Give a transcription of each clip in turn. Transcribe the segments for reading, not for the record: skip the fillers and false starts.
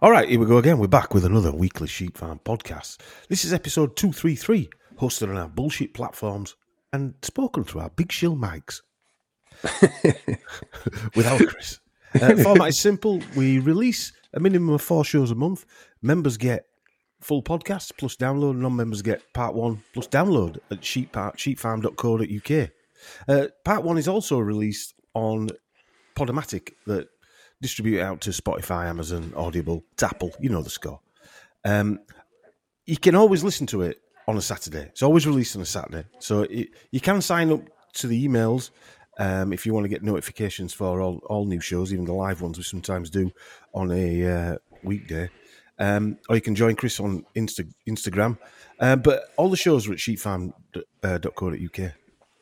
All right, here we go again. We're back with another weekly Sheep Farm podcast. This is episode 233, hosted on our bullshit platforms and spoken through our big shill mics. Without Chris. Format is simple. We release a minimum of 4 shows a month. Members get full podcasts plus download. Non-members get part 1 plus download at sheepfarm.co.uk. Part 1 is also released on Podomatic that distribute it out to Spotify, Amazon, Audible, Apple, you know the score. You can always listen to it on a Saturday. It's always released on a Saturday. So you can sign up to the emails if you want to get notifications for all new shows, even the live ones we sometimes do on a weekday. Or you can join Chris on Instagram. But all the shows are at sheepfarm.co.uk.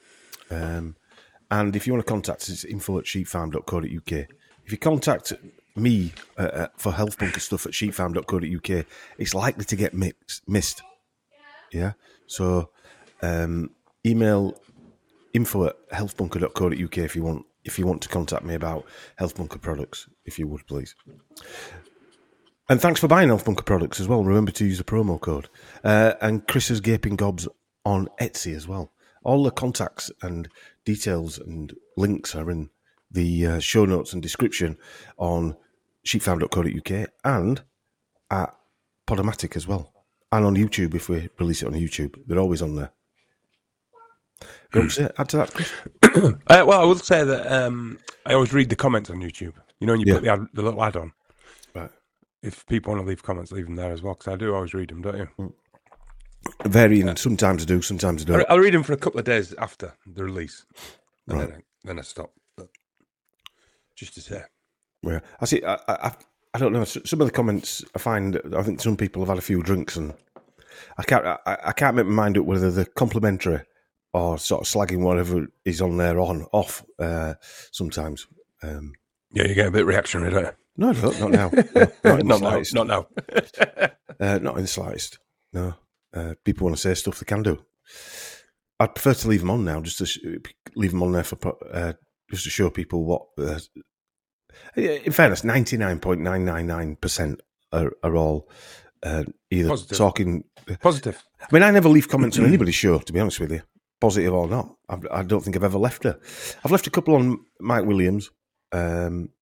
And if you want to contact us, it's info@sheepfarm.co.uk. If you contact me for health bunker stuff at sheepfarm.co.uk, it's likely to get missed. Yeah? So email info@healthbunker.co.uk if you want to contact me about Health Bunker products, if you would, please. And thanks for buying Health Bunker products as well. Remember to use the promo code. And Chris's Gaping Gobs on Etsy as well. All the contacts and details and links are in the show notes and description on sheepfarm.co.uk and at Podomatic as well. And on YouTube, if we release it on YouTube. They're always on there. Go on, add to that, Chris. Well, I would say that I always read the comments on YouTube. You know, when you put the little ad on. Right. If people want to leave comments, leave them there as well, because I do always read them, don't you? Varying. Sometimes I do, sometimes I don't. I'll read them for a couple of days after the release. And right. then I stop. Just to say. Yeah. I see. I don't know. Some of the comments I think some people have had a few drinks and I can't make my mind up whether they're complimentary or sort of slagging whatever is on there off sometimes. Yeah, you get a bit reactionary, don't you? No, I don't. Not now. No, not in the slightest. Not now. Not in the slightest. No. People want to say stuff they can do. I'd prefer to leave them on now, just to leave them on there for just to show people what. In fairness, 99.999% are all either positive. Talking positive. I mean, I never leave comments on anybody's show, to be honest with you, positive or not. I don't think I've ever left her. I've left a couple on Mike Williams, maybe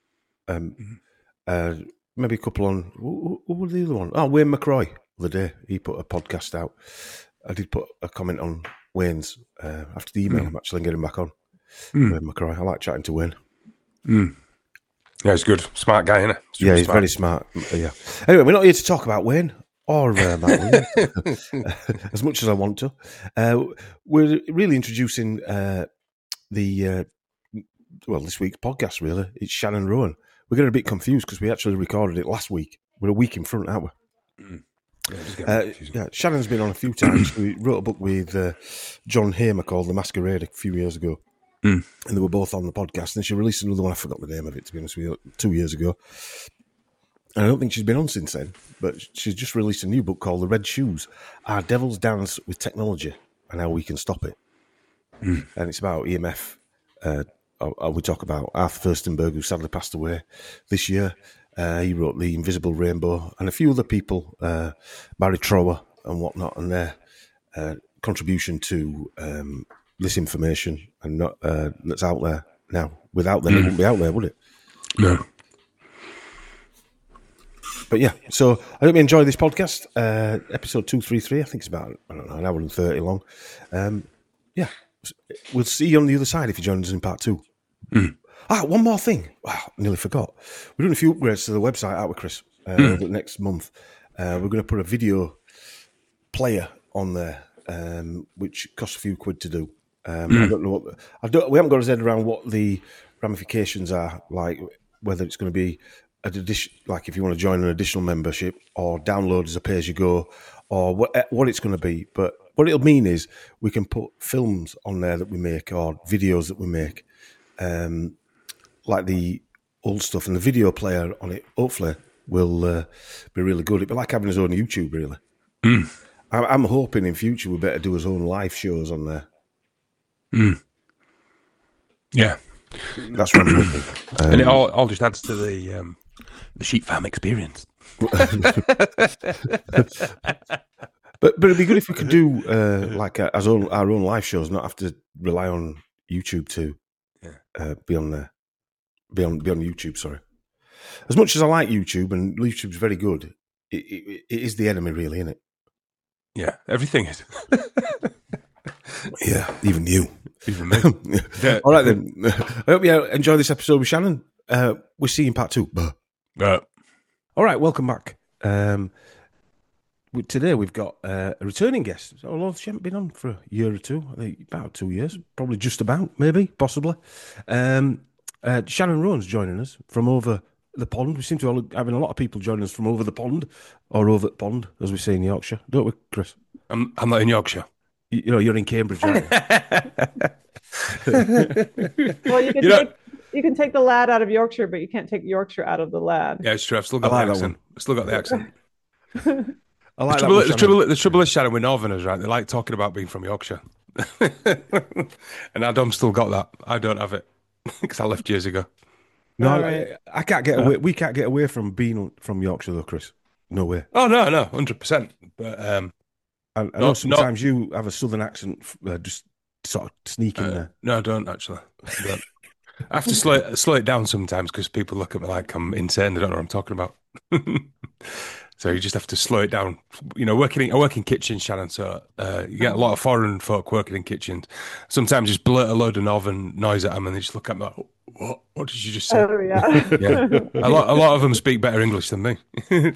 a couple on who was the other one? Oh, Wayne McCroy. The other day he put a podcast out. I did put a comment on Wayne's after the email. I'm actually getting back on Wayne McCroy. I like chatting to Wayne. Yeah, he's good. Smart guy, isn't he? He's very smart. Yeah. Anyway, we're not here to talk about Wayne or Matt Williams as much as I want to. We're really introducing this week's podcast, really. It's Shannon Rowan. We're getting a bit confused because we actually recorded it last week. We're a week in front, aren't we? Shannon's been on a few times. We wrote a book with John Hamer called The Masquerade a few years ago. And they were both on the podcast. And she released another one. I forgot the name of it, to be honest with you, 2 years ago. And I don't think she's been on since then. But she's just released a new book called The Red Shoes, Our Devil's Dance with Technology and How We Can Stop It. And it's about EMF. We talk about Arthur Furstenberg, who sadly passed away this year. He wrote The Invisible Rainbow. And a few other people, Barry Trower and whatnot, and their contribution to this information and not that's out there now. Without them, it wouldn't be out there, would it? No. But yeah, so I hope you enjoy this podcast. Episode 233, I think it's about, an hour and 30 long. Yeah, we'll see you on the other side if you join us in part 2. One more thing. Wow, nearly forgot. We're doing a few upgrades to the website, aren't we, Chris? Over next month. We're going to put a video player on there, which costs a few quid to do. I don't know we haven't got our head around what the ramifications are, like whether it's going to be like if you want to join an additional membership or download as a pay-as-you-go or what it's going to be. But what it'll mean is we can put films on there that we make or videos that we make, like the old stuff, and the video player on it hopefully will be really good. It'll be like having his own YouTube, really. I'm hoping in future we better do his own live shows on there. Yeah, that's what I'm hoping. And it all just adds to the sheep farm experience. But it'd be good if we could do like our own live shows, not have to rely on YouTube to be on YouTube. Sorry, as much as I like YouTube and YouTube's very good, it is the enemy, really, isn't it? Yeah, everything is. Yeah, even you, even me. Yeah. All right then. I hope you enjoy this episode with Shannon. We'll see you in part 2. All right, welcome back. Today we've got a returning guest. Although she hasn't been on for a year or two, I think about 2 years, probably just about, maybe, possibly. Shannon Roan's joining us from over the pond. We seem to be having a lot of people joining us from over the pond, or over the pond, as we say in Yorkshire, don't we, Chris? I'm not in Yorkshire. You know, you're in Cambridge, aren't you? Well, you can take the lad out of Yorkshire, but you can't take Yorkshire out of the lad. Yeah, it's true. I've still got the accent. I've still got the accent. I like the trouble is, Shannon, with Northerners, right? They like talking about being from Yorkshire. And Adam's still got that. I don't have it because I left years ago. No, right. I can't get away. We can't get away from being from Yorkshire, though, Chris. No way. Oh, no, 100%. But I know sometimes you have a southern accent, just sort of sneak in there. No, I don't, actually. I have to slow it down sometimes because people look at me like I'm insane. They don't know what I'm talking about. So you just have to slow it down. You know, I work in kitchens, Shannon, so you get a lot of foreign folk working in kitchens. Sometimes just blurt a load of northern noise at them and they just look at me like, what did you just say? Oh, yeah. Yeah. A lot of them speak better English than me.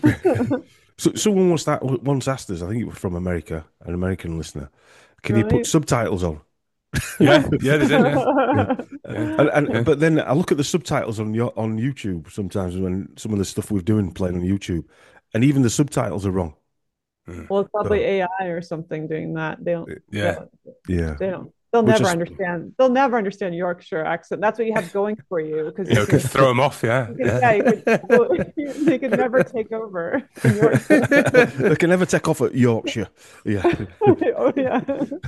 So someone once asked us, I think it was from America, an American listener, can you put subtitles on? Yeah, they did. Yeah. And but then I look at the subtitles on YouTube sometimes when some of the stuff we're doing playing on YouTube, and even the subtitles are wrong. Well, it's probably AI or something doing that. They don't. Yeah. They don't. They'll never understand. They'll never understand Yorkshire accent. That's what you have going for you, because you could throw them off. Yeah, they could never take over. They can never take off at Yorkshire. Yeah. Oh yeah.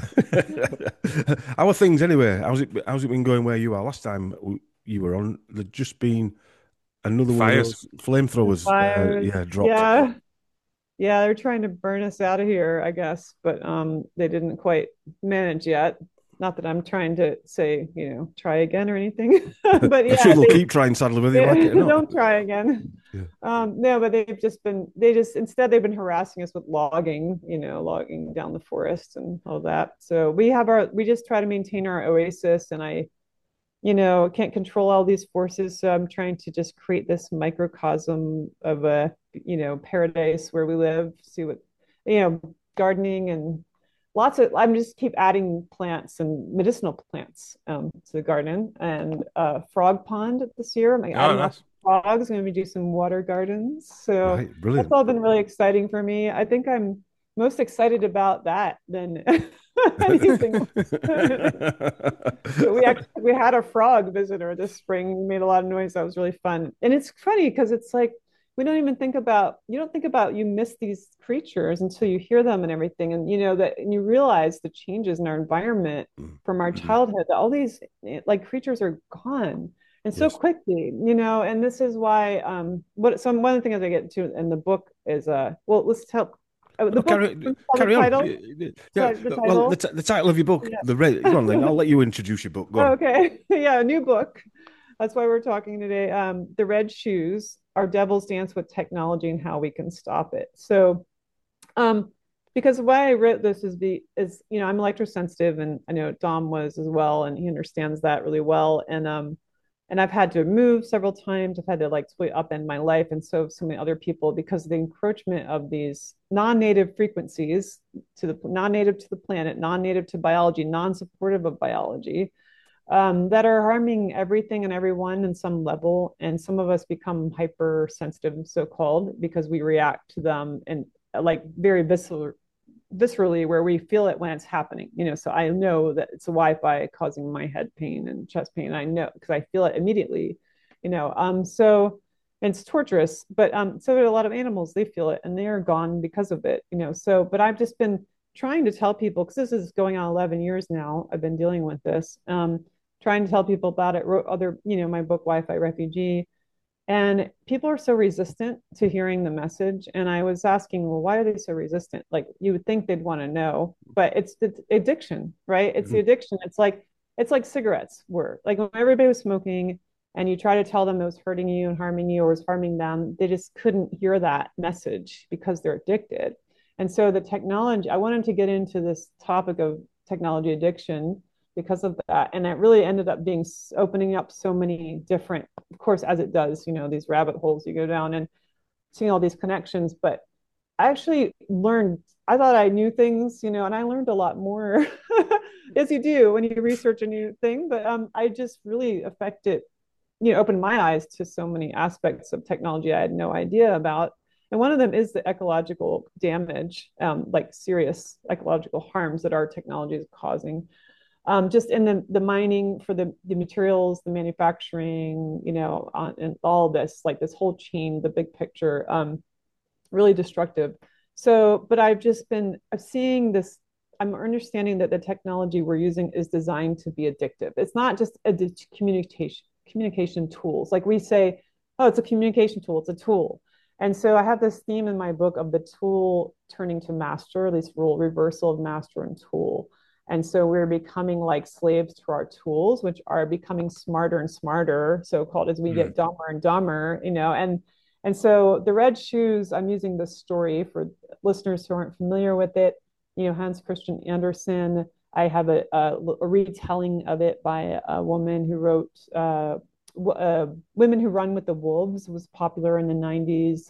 How are things anyway? How's it been going where you are? Last time you were on, there'd just been another one of those flamethrowers. Dropped. Yeah, they're trying to burn us out of here, I guess, but they didn't quite manage yet. Not that I'm trying to say, try again or anything, but yeah, I'm sure they'll keep trying, sadly, whether you like it or not. Don't try again. Yeah. No, but instead they've been harassing us with logging down the forest and all that. So we just try to maintain our oasis, and I can't control all these forces. So I'm trying to just create this microcosm of a, paradise where we live, see what, gardening and I'm just keep adding plants and medicinal plants to the garden, and frog pond this year. I'm adding frogs. I'm going to do some water gardens. So that's all been really exciting for me. I think I'm most excited about that than anything. We had a frog visitor this spring. We made a lot of noise. That was really fun. And it's funny because it's like you don't think about you miss these creatures until you hear them and everything, and and you realize the changes in our environment from our childhood, that all these creatures are gone and so quickly, and this is why one of the things I get into in the book is let's tell carry on. The title of your book, The Red. Go on, then. I'll let you introduce your book. Go on. Okay. Yeah, a new book. That's why we're talking today. The Red Shoes: Our Devil's Dance with Technology and How We Can Stop It. So, because why I wrote this is I'm electrosensitive, and I know Dom was as well, and he understands that really well. And I've had to move several times. I've had to split upend my life, and so many other people, because of the encroachment of these non-native frequencies non-native to the planet, non-native to biology, non-supportive of biology, that are harming everything and everyone in some level. And some of us become hypersensitive, so-called, because we react to them and very viscerally, where we feel it when it's happening. So I know that it's the Wi-Fi causing my head pain and chest pain. I know because I feel it immediately. So it's torturous. But so there are a lot of animals, they feel it and they are gone because of it. So but I've just been trying to tell people, because this is going on 11 years now. I've been dealing with this. Trying to tell people about it. Wrote my book Wi-Fi Refugee, And people are so resistant to hearing the message. And I was asking, well, why are they so resistant? Like you would think they'd want to know, but it's the addiction, right? It's the addiction. It's like cigarettes were. Like when everybody was smoking and you try to tell them it was hurting you and harming you or was harming them, they just couldn't hear that message because they're addicted. And so the technology, I wanted to get into this topic of technology addiction because of that. And it really ended up being opening up so many different, of course, as it does, these rabbit holes you go down and seeing all these connections. But I actually learned, I thought I knew things, and I learned a lot more as you do when you research a new thing. But I just really affected, opened my eyes to so many aspects of technology I had no idea about. And one of them is the ecological damage, like serious ecological harms that our technology is causing. Just in the mining for the materials, the manufacturing, and all of this, like this whole chain, the big picture, really destructive. So, but I'm seeing this, I'm understanding that the technology we're using is designed to be addictive. It's not just a communication tools. Like we say, oh, it's a communication tool, it's a tool. And so I have this theme in my book of the tool turning to master, this rule reversal of master and tool. And so we're becoming like slaves to our tools, which are becoming smarter and smarter, so-called, as we get dumber and dumber, and so the red shoes, I'm using this story for listeners who aren't familiar with it. Hans Christian Andersen. I have a retelling of it by a woman who wrote Women Who Run with the Wolves. It was popular in the 90s.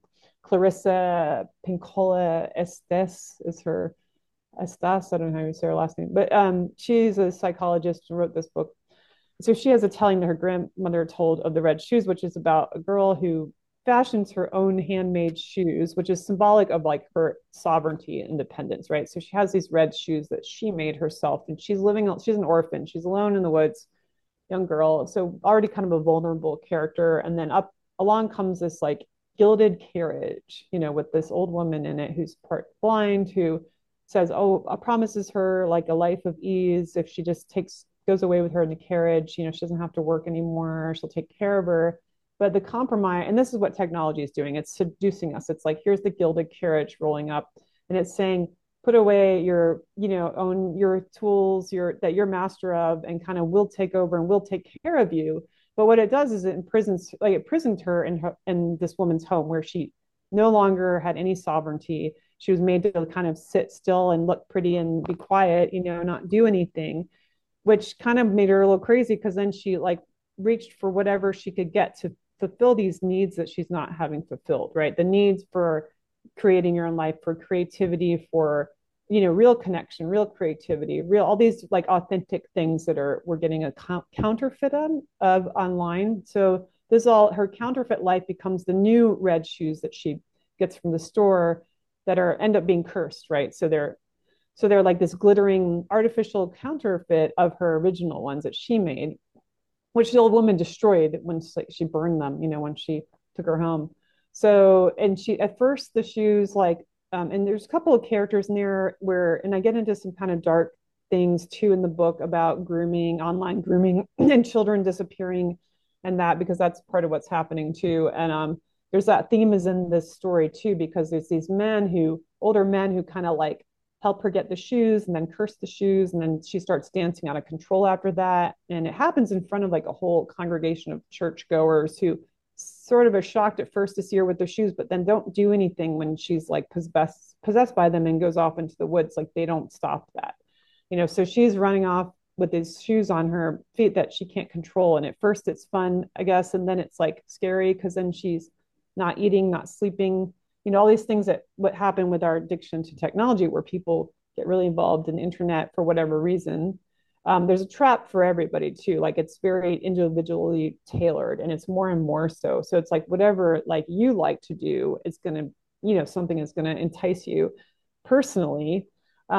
Clarissa Pinkola Estes is her Estes, I don't know how you say her last name, but she's a psychologist and wrote this book. So she has a telling that her grandmother told of the red shoes, which is about a girl who fashions her own handmade shoes, which is symbolic of like her sovereignty and independence, right? So she has these red shoes that she made herself, and she's an orphan, she's alone in the woods, young girl, so already kind of a vulnerable character. And then up along comes this like gilded carriage, with this old woman in it who's part blind, who says, oh, promises her like a life of ease if she just goes away with her in the carriage. She doesn't have to work anymore. She'll take care of her. But the compromise, and this is what technology is doing, it's seducing us. It's like, here's the gilded carriage rolling up, and it's saying, put away your, own your tools, that you're master of, and kind of we'll take over and we'll take care of you. But what it does is it imprisoned her in this woman's home where she no longer had any sovereignty. She was made to kind of sit still and look pretty and be quiet, not do anything, which kind of made her a little crazy, because then she like reached for whatever she could get to fulfill these needs that she's not having fulfilled, right? The needs for creating your own life, for creativity, for real connection, real creativity, all these like authentic things that we're getting a counterfeit of online. So her counterfeit life becomes the new red shoes that she gets from the store that end up being cursed, right? So they're like this glittering artificial counterfeit of her original ones that she made, which the old woman destroyed when she burned them, when she took her home. So, and she, at first the shoes and there's a couple of characters in there and I get into some kind of dark things too in the book about grooming, online grooming and children disappearing and that, because that's part of what's happening too. And there's that theme is in this story too, because there's these older men who kind of like help her get the shoes and then curse the shoes. And then she starts dancing out of control after that. And it happens in front of like a whole congregation of churchgoers who sort of are shocked at first to see her with the shoes, but then don't do anything when she's like possessed by them and goes off into the woods. Like they don't stop that, so she's running off with these shoes on her feet that she can't control. And at first it's fun, I guess. And then it's like scary, because then she's not eating, not sleeping, all these things that what happen with our addiction to technology, where people get really involved in the internet for whatever reason. There's a trap for everybody too. Like it's very individually tailored, and it's more and more so. So it's like whatever like you like to do, it's going to, something is going to entice you personally.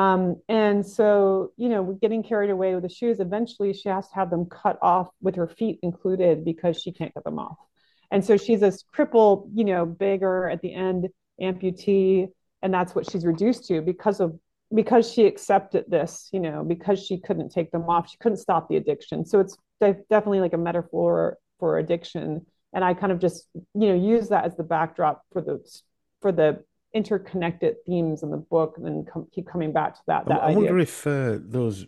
And so, getting carried away with the shoes, eventually she has to have them cut off with her feet included, because she can't get them off. And so she's this crippled, beggar at the end, amputee, and that's what she's reduced to because she accepted this, because she couldn't take them off, she couldn't stop the addiction. So it's definitely like a metaphor for addiction And I kind of just, use that as the backdrop for the interconnected themes in the book, and then keep coming back to that I idea. wonder if those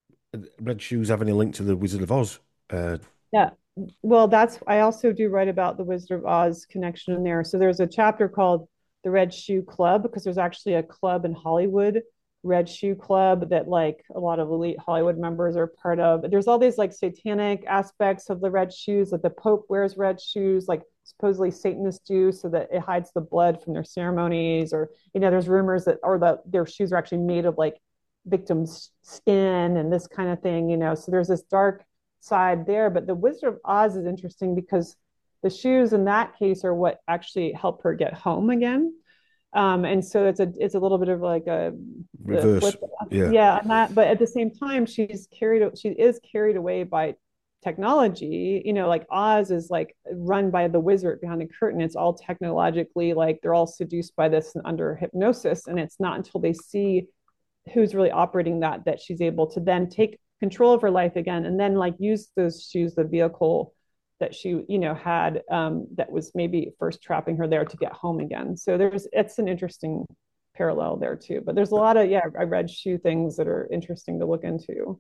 red shoes have any link to the Wizard of Oz. Yeah. Well, I also do write about the Wizard of Oz connection in there. So there's a chapter called the Red Shoe Club, because there's actually a club in Hollywood, Red Shoe Club, that like a lot of elite Hollywood members are part of. There's all these like satanic aspects of the red shoes, like the Pope wears red shoes, like supposedly Satanists do, so that it hides the blood from their ceremonies. Or, there's rumors that, or that their shoes are actually made of like victims' skin and this kind of thing, So there's this dark side there. But the Wizard of Oz is interesting because the shoes in that case are what actually help her get home again. And so it's a little bit of like a reverse, yeah, and that, but at the same time, she is carried away by technology. Like Oz is like run by the wizard behind the curtain. It's all technologically, like they're all seduced by this and under hypnosis, and it's not until they see who's really operating that she's able to then take control of her life again, and then like use those shoes, the vehicle that she had, that was maybe first trapping her there to get home again. So it's an interesting parallel there too. But there's a lot of I read shoe things that are interesting to look into.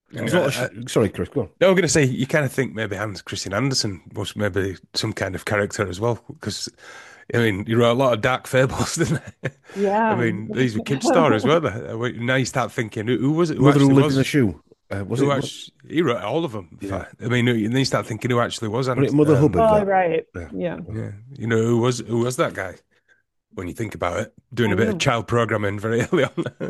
Sorry, Chris, go on. No, I'm going to say you kind of think maybe Hans Christian Andersen was maybe some kind of character as well, because I mean, you wrote a lot of dark fables, didn't he? Yeah. I mean, these were kid stories, weren't they? Now you start thinking, who was it? Mother Who Lived in a Shoe. He wrote all of them. Yeah. I mean, and then you start thinking who actually was. Mother Hubbard. Oh, right. Yeah. Who was that guy? When you think about it, doing a bit of child programming very early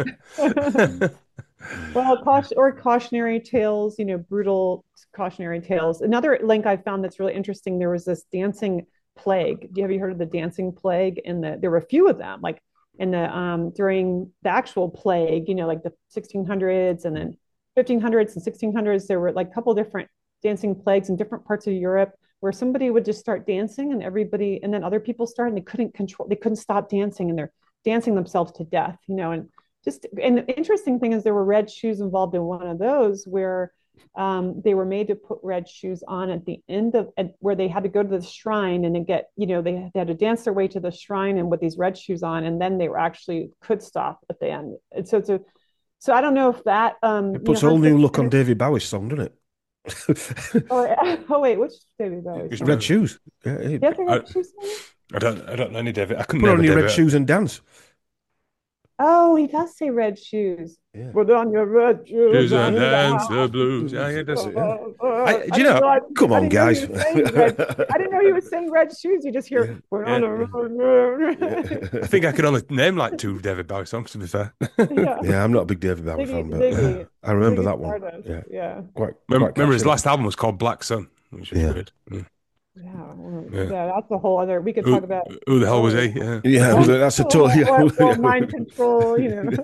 on. Well, cautionary tales, brutal cautionary tales. Another link I found that's really interesting, there was this dancing plague. Have you heard of the dancing plague? There were a few of them, like in the during the actual plague, like the 1600s and then 1500s and 1600s. There were like a couple different dancing plagues in different parts of Europe, where somebody would just start dancing and then other people started, and they couldn't stop dancing, and they're dancing themselves to death, and the interesting thing is there were red shoes involved in one of those, where they were made to put red shoes on at the end of where they had to go to the shrine and then get, they had to dance their way to the shrine and with these red shoes on, and then they were actually could stop at the end. And so I don't know if that it puts a whole new look on David Bowie's song, doesn't it? oh wait, which David Bowie? Red shoes. Yeah, red shoes. I don't know any David. I couldn't put on your red shoes and dance. Oh, he does say red shoes. Yeah. Put on your red shoes and dance the blues. Yeah, does it. Do you know? Come on, guys. I didn't know he was saying red shoes. You just hear. I think I could only name like 2 David Bowie songs, to be fair. Yeah, I'm not a big David Bowie fan, but I remember that one. Yeah. Remember his last album was called Black Sun, which was good. Yeah, that's a whole other. We could talk about who the hell was he? That's a total or mind control.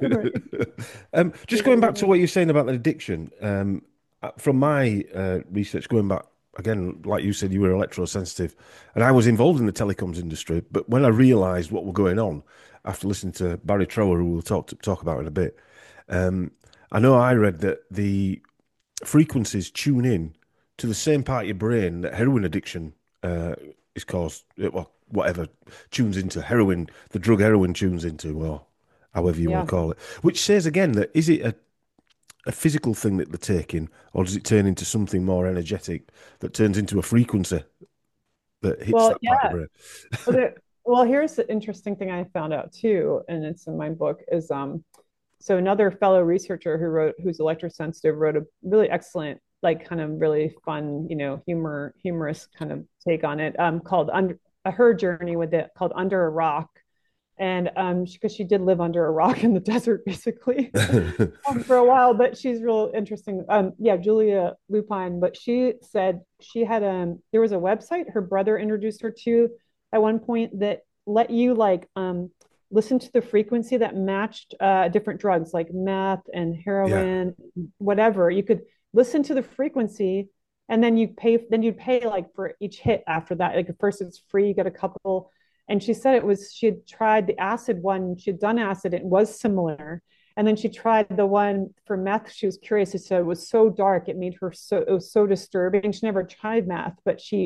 Just going back to what you're saying about the addiction. From my research, going back again, like you said, you were electrosensitive, and I was involved in the telecoms industry. But when I realised what was going on after listening to Barry Trower, who we'll talk about in a bit, I know I read that the frequencies tune in to the same part of your brain that heroin addiction is caused, whatever tunes into heroin, the drug heroin tunes into, or however you want to call it. Which says again that is it a physical thing that they're taking, or does it turn into something more energetic that turns into a frequency that hits that part of the brain? Well, here's the interesting thing I found out too, and it's in my book, is so another fellow researcher who's electrosensitive wrote a really excellent, like kind of really fun, humorous kind of take on it, called her journey with it, called Under a Rock. And because she did live under a rock in the desert, basically, for a while. But she's real interesting. Julia Lupine. But she said she had there was a website her brother introduced her to at one point that let you listen to the frequency that matched different drugs like meth and heroin, whatever. You could listen to the frequency, and then you'd pay like for each hit after that. Like at first it's free, you get a couple. And she said she had tried the acid one, she'd done acid, it was similar. And then she tried the one for meth. She was curious. She said it was so dark, it was so disturbing. She never tried meth, but she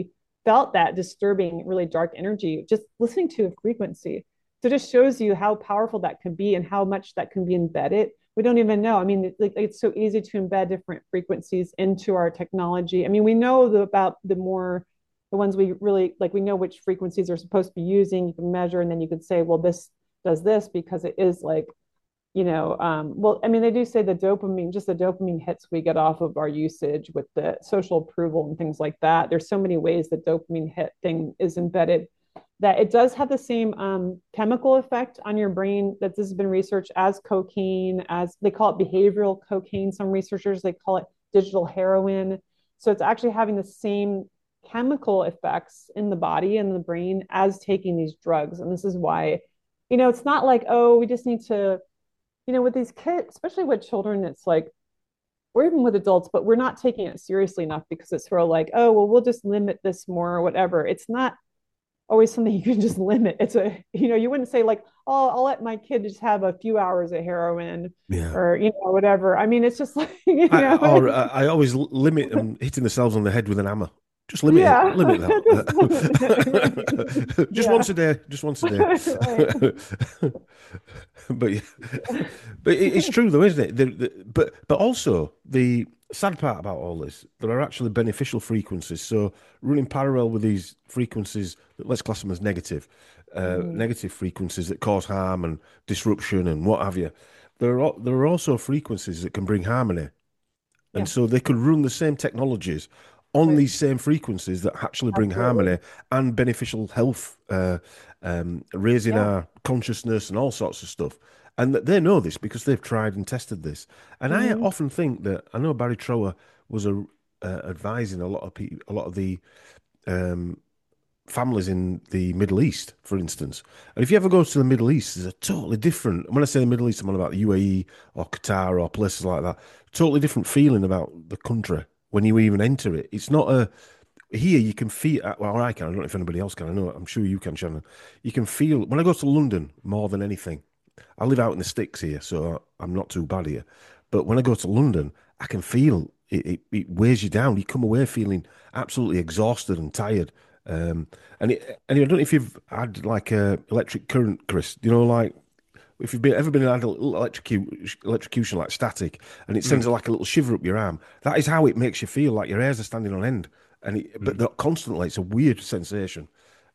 felt that disturbing, really dark energy just listening to a frequency. So it just shows you how powerful that can be and how much that can be embedded. We don't even know. I mean, it's so easy to embed different frequencies into our technology. I mean, we know about the ones we really like. We know which frequencies are supposed to be using. You can measure, and then you could say, well, this does this because it is like, well, I mean, they do say just the dopamine hits we get off of our usage with the social approval and things like that. There's so many ways the dopamine hit thing is embedded that it does have the same chemical effect on your brain that this has been researched as cocaine, as they call it behavioral cocaine. Some researchers, they call it digital heroin. So it's actually having the same chemical effects in the body and the brain as taking these drugs. And this is why, it's not like, oh, we just need to, with these kids, especially with children, it's like, or even with adults, but we're not taking it seriously enough because it's sort of like, oh, well, we'll just limit this more or whatever. It's not always something you can just limit. It's you wouldn't say like, oh, I'll let my kid just have a few hours of heroin or, whatever. I mean, it's just like, I always limit them hitting themselves on the head with an hammer. Just limit that. Just once a day. Just once a day. but it's true though, isn't it? But also the sad part about all this, there are actually beneficial frequencies. So running parallel with these frequencies, let's class them as negative frequencies that cause harm and disruption and what have you. There are also frequencies that can bring harmony, and so they could run the same technologies on these same frequencies that actually bring harmony and beneficial health, raising our consciousness and all sorts of stuff. And they know this because they've tried and tested this. And I often think that, I know Barry Trower was advising a lot of people, a lot of the families in the Middle East, for instance. And if you ever go to the Middle East, there's a totally different, when I say the Middle East, I'm on about the UAE or Qatar or places like that, totally different feeling about the country when you even enter it. It's not here you can feel, well, I can, I don't know if anybody else can, I know, I'm sure you can, Shannon. You can feel, when I go to London, more than anything, I live out in the sticks here, so I'm not too bad here. But when I go to London, I can feel it weighs you down. You come away feeling absolutely exhausted and tired. And I don't know if you've had like a electric current, Chris, like, if you've ever been had a little electrocution like static, and it sends like a little shiver up your arm, that is how it makes you feel, like your hairs are standing on end, but not constantly. It's a weird sensation.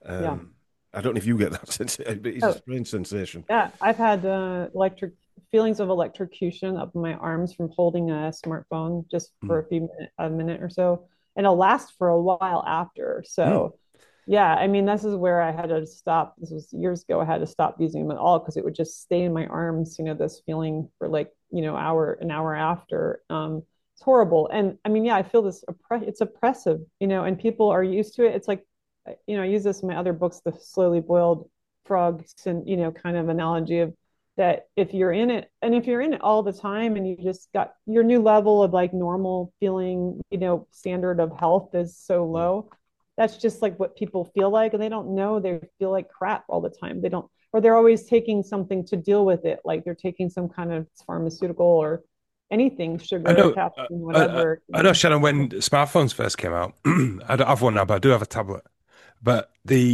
I don't know if you get that sensation, but it's a strange sensation. Yeah, I've had electric feelings of electrocution up in my arms from holding a smartphone just for a minute or so, and it'll last for a while after. So. Yeah, I mean, this is where I had to stop. This was years ago. I had to stop using them at all because it would just stay in my arms, this feeling for like, an hour after. It's horrible. And I mean, yeah, I feel this, it's oppressive, and people are used to it. It's like, I use this in my other books, the slowly boiled frogs and, kind of analogy of that if you're in it, and if you're in it all the time and you just got your new level of like normal feeling, standard of health is so low. That's just like what people feel like, and they don't know they feel like crap all the time. They don't, or they're always taking something to deal with it, like they're taking some kind of pharmaceutical or anything, sugar, caffeine, whatever. I know, Shannon, when smartphones first came out, I don't have one now, but I do have a tablet. But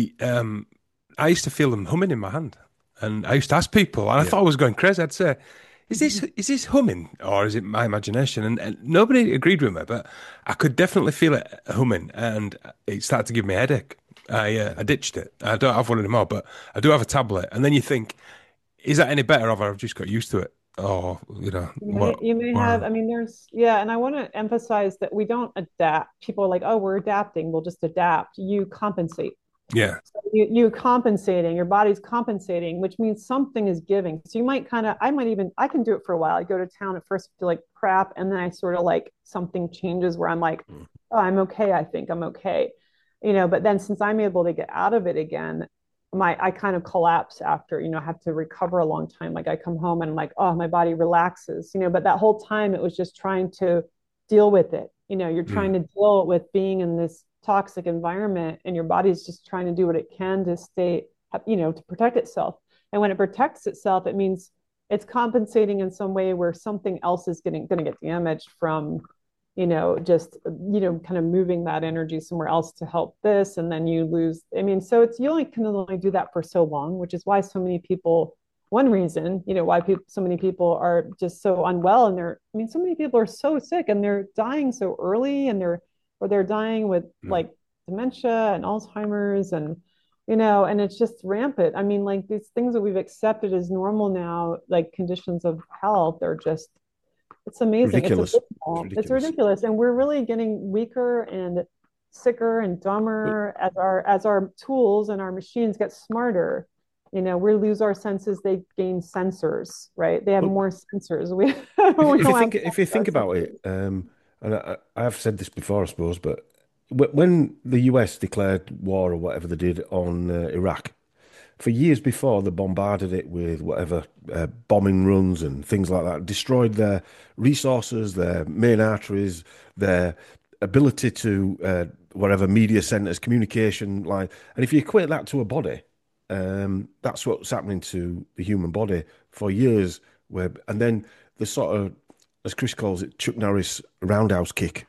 I used to feel them humming in my hand, and I used to ask people, and I thought I was going crazy. I'd say, is this humming or is it my imagination? And nobody agreed with me, but I could definitely feel it humming, and it started to give me a headache. I ditched it. I don't have one anymore, but I do have a tablet. And then you think, is that any better, or I've just got used to it? Or you may have. I mean, and I want to emphasize that we don't adapt. People are like, oh, we're adapting. We'll just adapt. You compensate. Yeah. So you compensating, your body's compensating, which means something is giving. So you might I can do it for a while. I go to town at first, feel like crap. And then I sort of like something changes where I'm like, oh, I'm okay. I think I'm okay. But then since I'm able to get out of it again, I kind of collapse after, I have to recover a long time. Like I come home and I'm like, oh, my body relaxes, but that whole time it was just trying to deal with it. You're trying to deal with being in this toxic environment, and your body's just trying to do what it can to stay, to protect itself. And when it protects itself, it means it's compensating in some way where something else is going to get damaged from just, kind of moving that energy somewhere else to help this. And then you lose. I mean, so you only can only do that for so long, which is why so many people, one reason, why so many people are just so unwell so many people are so sick and they're dying so early or they're dying with like dementia and Alzheimer's and it's just rampant. I mean, like these things that we've accepted as normal now, like conditions of health are just, it's amazing. Ridiculous. It's ridiculous. And we're really getting weaker and sicker and dumber as our tools and our machines get smarter. We lose our senses, they gain sensors, right? They have more sensors. If you think about it, and I've said this before, I suppose, but when the US declared war or whatever they did on Iraq, for years before, they bombarded it with whatever bombing runs and things like that, destroyed their resources, their main arteries, their ability to whatever media centers, communication line. And if you equate that to a body, that's what's happening to the human body for years. And then the sort of, as Chris calls it, Chuck Norris roundhouse kick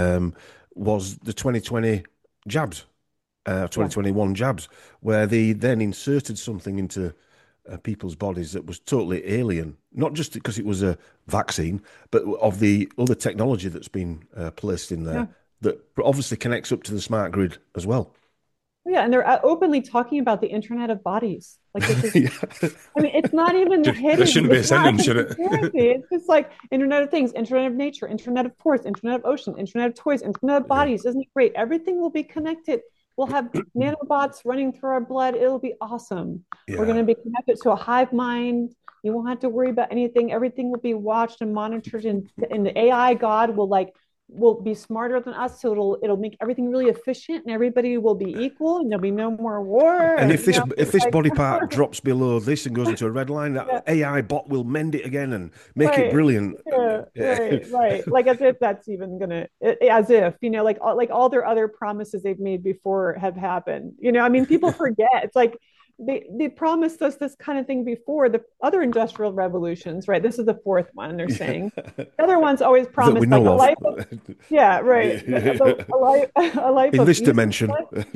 was the 2020 jabs. 2021 jabs, where they then inserted something into people's bodies that was totally alien, not just because it was a vaccine, but of the other technology that's been placed in there that obviously connects up to the smart grid as well. Yeah, and they're openly talking about the Internet of Bodies. Like this is, I mean, it's not even hidden. There shouldn't be a sentence, should it? It's just like Internet of Things, Internet of Nature, Internet of Force, Internet of Ocean, Internet of Toys, Internet of Bodies. Isn't it great? Everything will be connected. We'll have nanobots running through our blood. It'll be awesome. Yeah. We're going to be connected to a hive mind. You won't have to worry about anything. Everything will be watched and monitored, and the AI God will be smarter than us, so it'll make everything really efficient, and everybody will be equal, and there'll be no more war. And if this body part drops below this and goes into a red line, that AI bot will mend it again and make it brilliant. Right. Like as if that's even gonna, as if like all their other promises they've made before have happened. I mean, people forget. It's like they promised us this kind of thing before the other industrial revolutions, right? This is the fourth one, they're saying. The other ones always promised like a life of, a life in of this ease. dimension.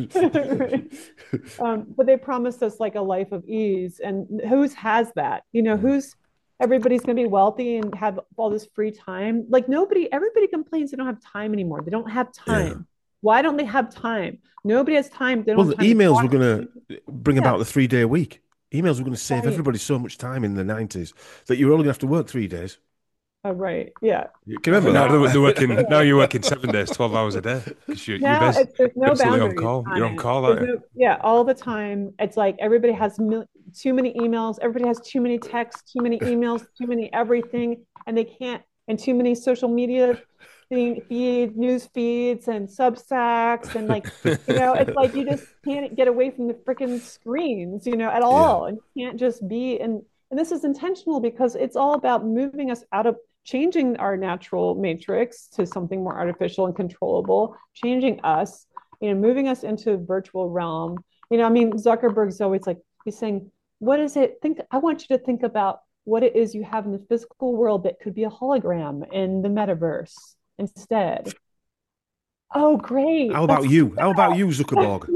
But they promised us like a life of ease, and whose has that? Everybody's going to be wealthy and have all this free time. Like everybody complains they don't have time anymore. They don't have time. Yeah. Why don't they have time? Nobody has time. The emails were going to bring about the 3-day week. Emails were going to save everybody so much time in the 90s that you were only going to have to work 3 days. Oh, right. Yeah. You can remember now they're working. Now you're working 7 days, 12 hours a day. You're there's no boundaries on call. You're on call, aren't you? All the time. It's like everybody has too many emails. Everybody has too many texts, too many emails, too many everything, and they can't. And too many social media news feeds and Substacks, and it's like you just can't get away from the freaking screens, at all, and you can't just be. And this is intentional because it's all about moving us out of changing our natural matrix to something more artificial and controllable, changing us, moving us into a virtual realm. I mean, Zuckerberg's always like, he's saying, what is it? I want you to think about what it is you have in the physical world that could be a hologram in the metaverse instead. Oh, great. How about you? How about you, Zuckerberg?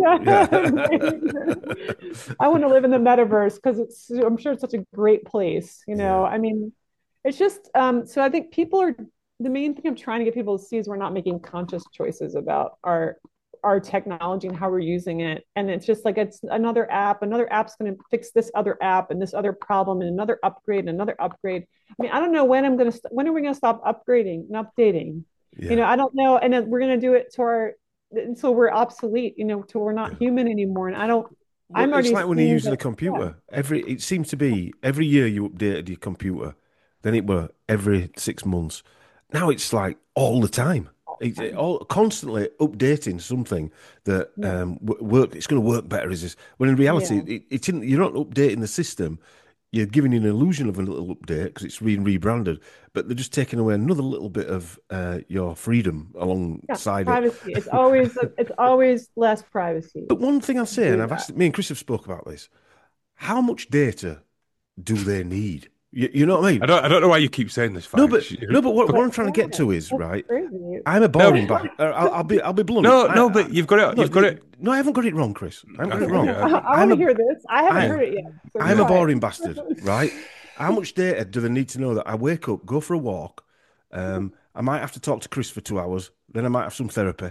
I want to live in the metaverse because I'm sure it's such a great place. I mean, it's just, so I think the main thing I'm trying to get people to see is we're not making conscious choices about our technology and how we're using it. And it's just like, it's another app's going to fix this other app and this other problem and another upgrade. I mean, I don't know when are we going to stop upgrading and updating? I don't know. And then we're going to do it until we're obsolete, till we're not human anymore. And it's like when you're using a computer. It seems to be every year you updated your computer, then it were every 6 months. Now it's like all the time. It's all constantly updating something that work. It's going to work better. Is this when in reality you're not updating the system. You're giving an illusion of a little update because it's been rebranded, but they're just taking away another little bit of your freedom alongside privacy. It's always less privacy. But one thing I'll say, and me and Chris have spoke about this: how much data do they need? You know what I mean? I don't know why you keep saying this. No, Fact. but what I'm trying to get to is That's right. crazy. I'm a boring bastard. I'll be blunt. No, but you've got it. No, You've got it. No, I haven't got it wrong, Chris. I haven't got it wrong. I want to hear this. I haven't heard it yet. So I'm a boring bastard, right? How much data do they need to know that I wake up, go for a walk? I might have to talk to Chris for 2 hours. Then I might have some therapy.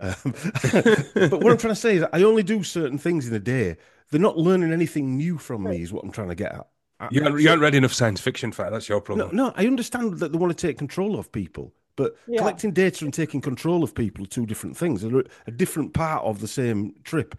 But what I'm trying to say is that I only do certain things in a day. They're not learning anything new from me, is what I'm trying to get at. You haven't read enough science fiction, Fact. That's your problem. No, I understand that they want to take control of people, but collecting data and taking control of people are two different things. They're a different part of the same trip.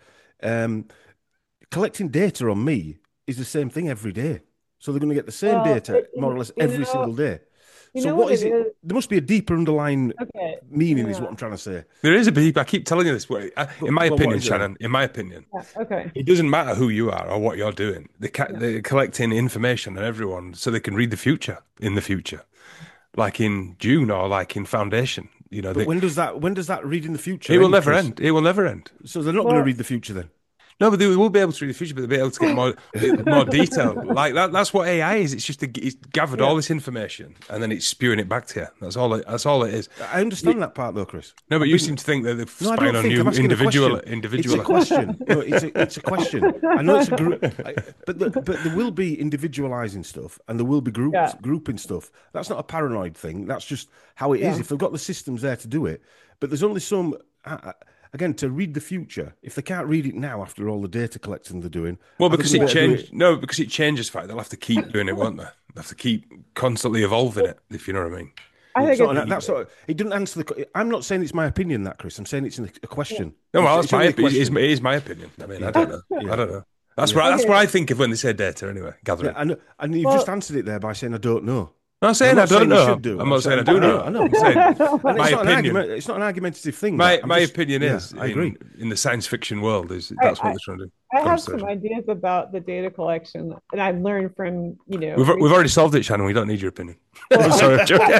Collecting data on me is the same thing every day. So they're going to get the same data more or less every single day. So what is it? There must be a deeper underlying meaning, is what I'm trying to say. There is a deep. I keep telling you this. In my opinion, Shannon. In my opinion, it doesn't matter who you are or what you're doing. They're collecting information on everyone so they can read the future in the future, like in Dune or like in Foundation. You know, but when does that read in the future? It will never end. It will never end. So they're not going to read the future then. No, but they will be able to read the future, but they'll be able to get more detail. Like that's what AI is. It's just it's gathered all this information and then it's spewing it back to you. That's all it is. I understand that part though, Chris. No, but you seem to think that they're spying on you individually. It's a question. No, it's a question. I know it's a group, but there will be individualizing stuff and there will be grouping stuff. That's not a paranoid thing. That's just how it is. If they've got the systems there to do it, but there's only some. Again, to read the future, if they can't read it now after all the data collecting they're doing, because it changed. No, because it changes. Fact, they'll have to keep doing it, won't they? They'll have to keep constantly evolving it. If you know what I mean. I think that's not. It doesn't answer the. I'm not saying it's my opinion, that Chris. I'm saying it's a question. No, well, that's my opinion. It is my opinion. I mean, I don't know. I don't know. That's what I think of when they say data. Anyway, gathering. And you've just answered it there by saying I don't know. I'm not saying I don't know. I'm not saying I do know. I know. I'm saying my opinion. It's not an argumentative thing. My opinion is, I agree. In the science fiction world, that's what they're trying to do. I have some ideas about the data collection, and I've learned from We've already solved it, Shannon. We don't need your opinion. Sorry, I'm joking.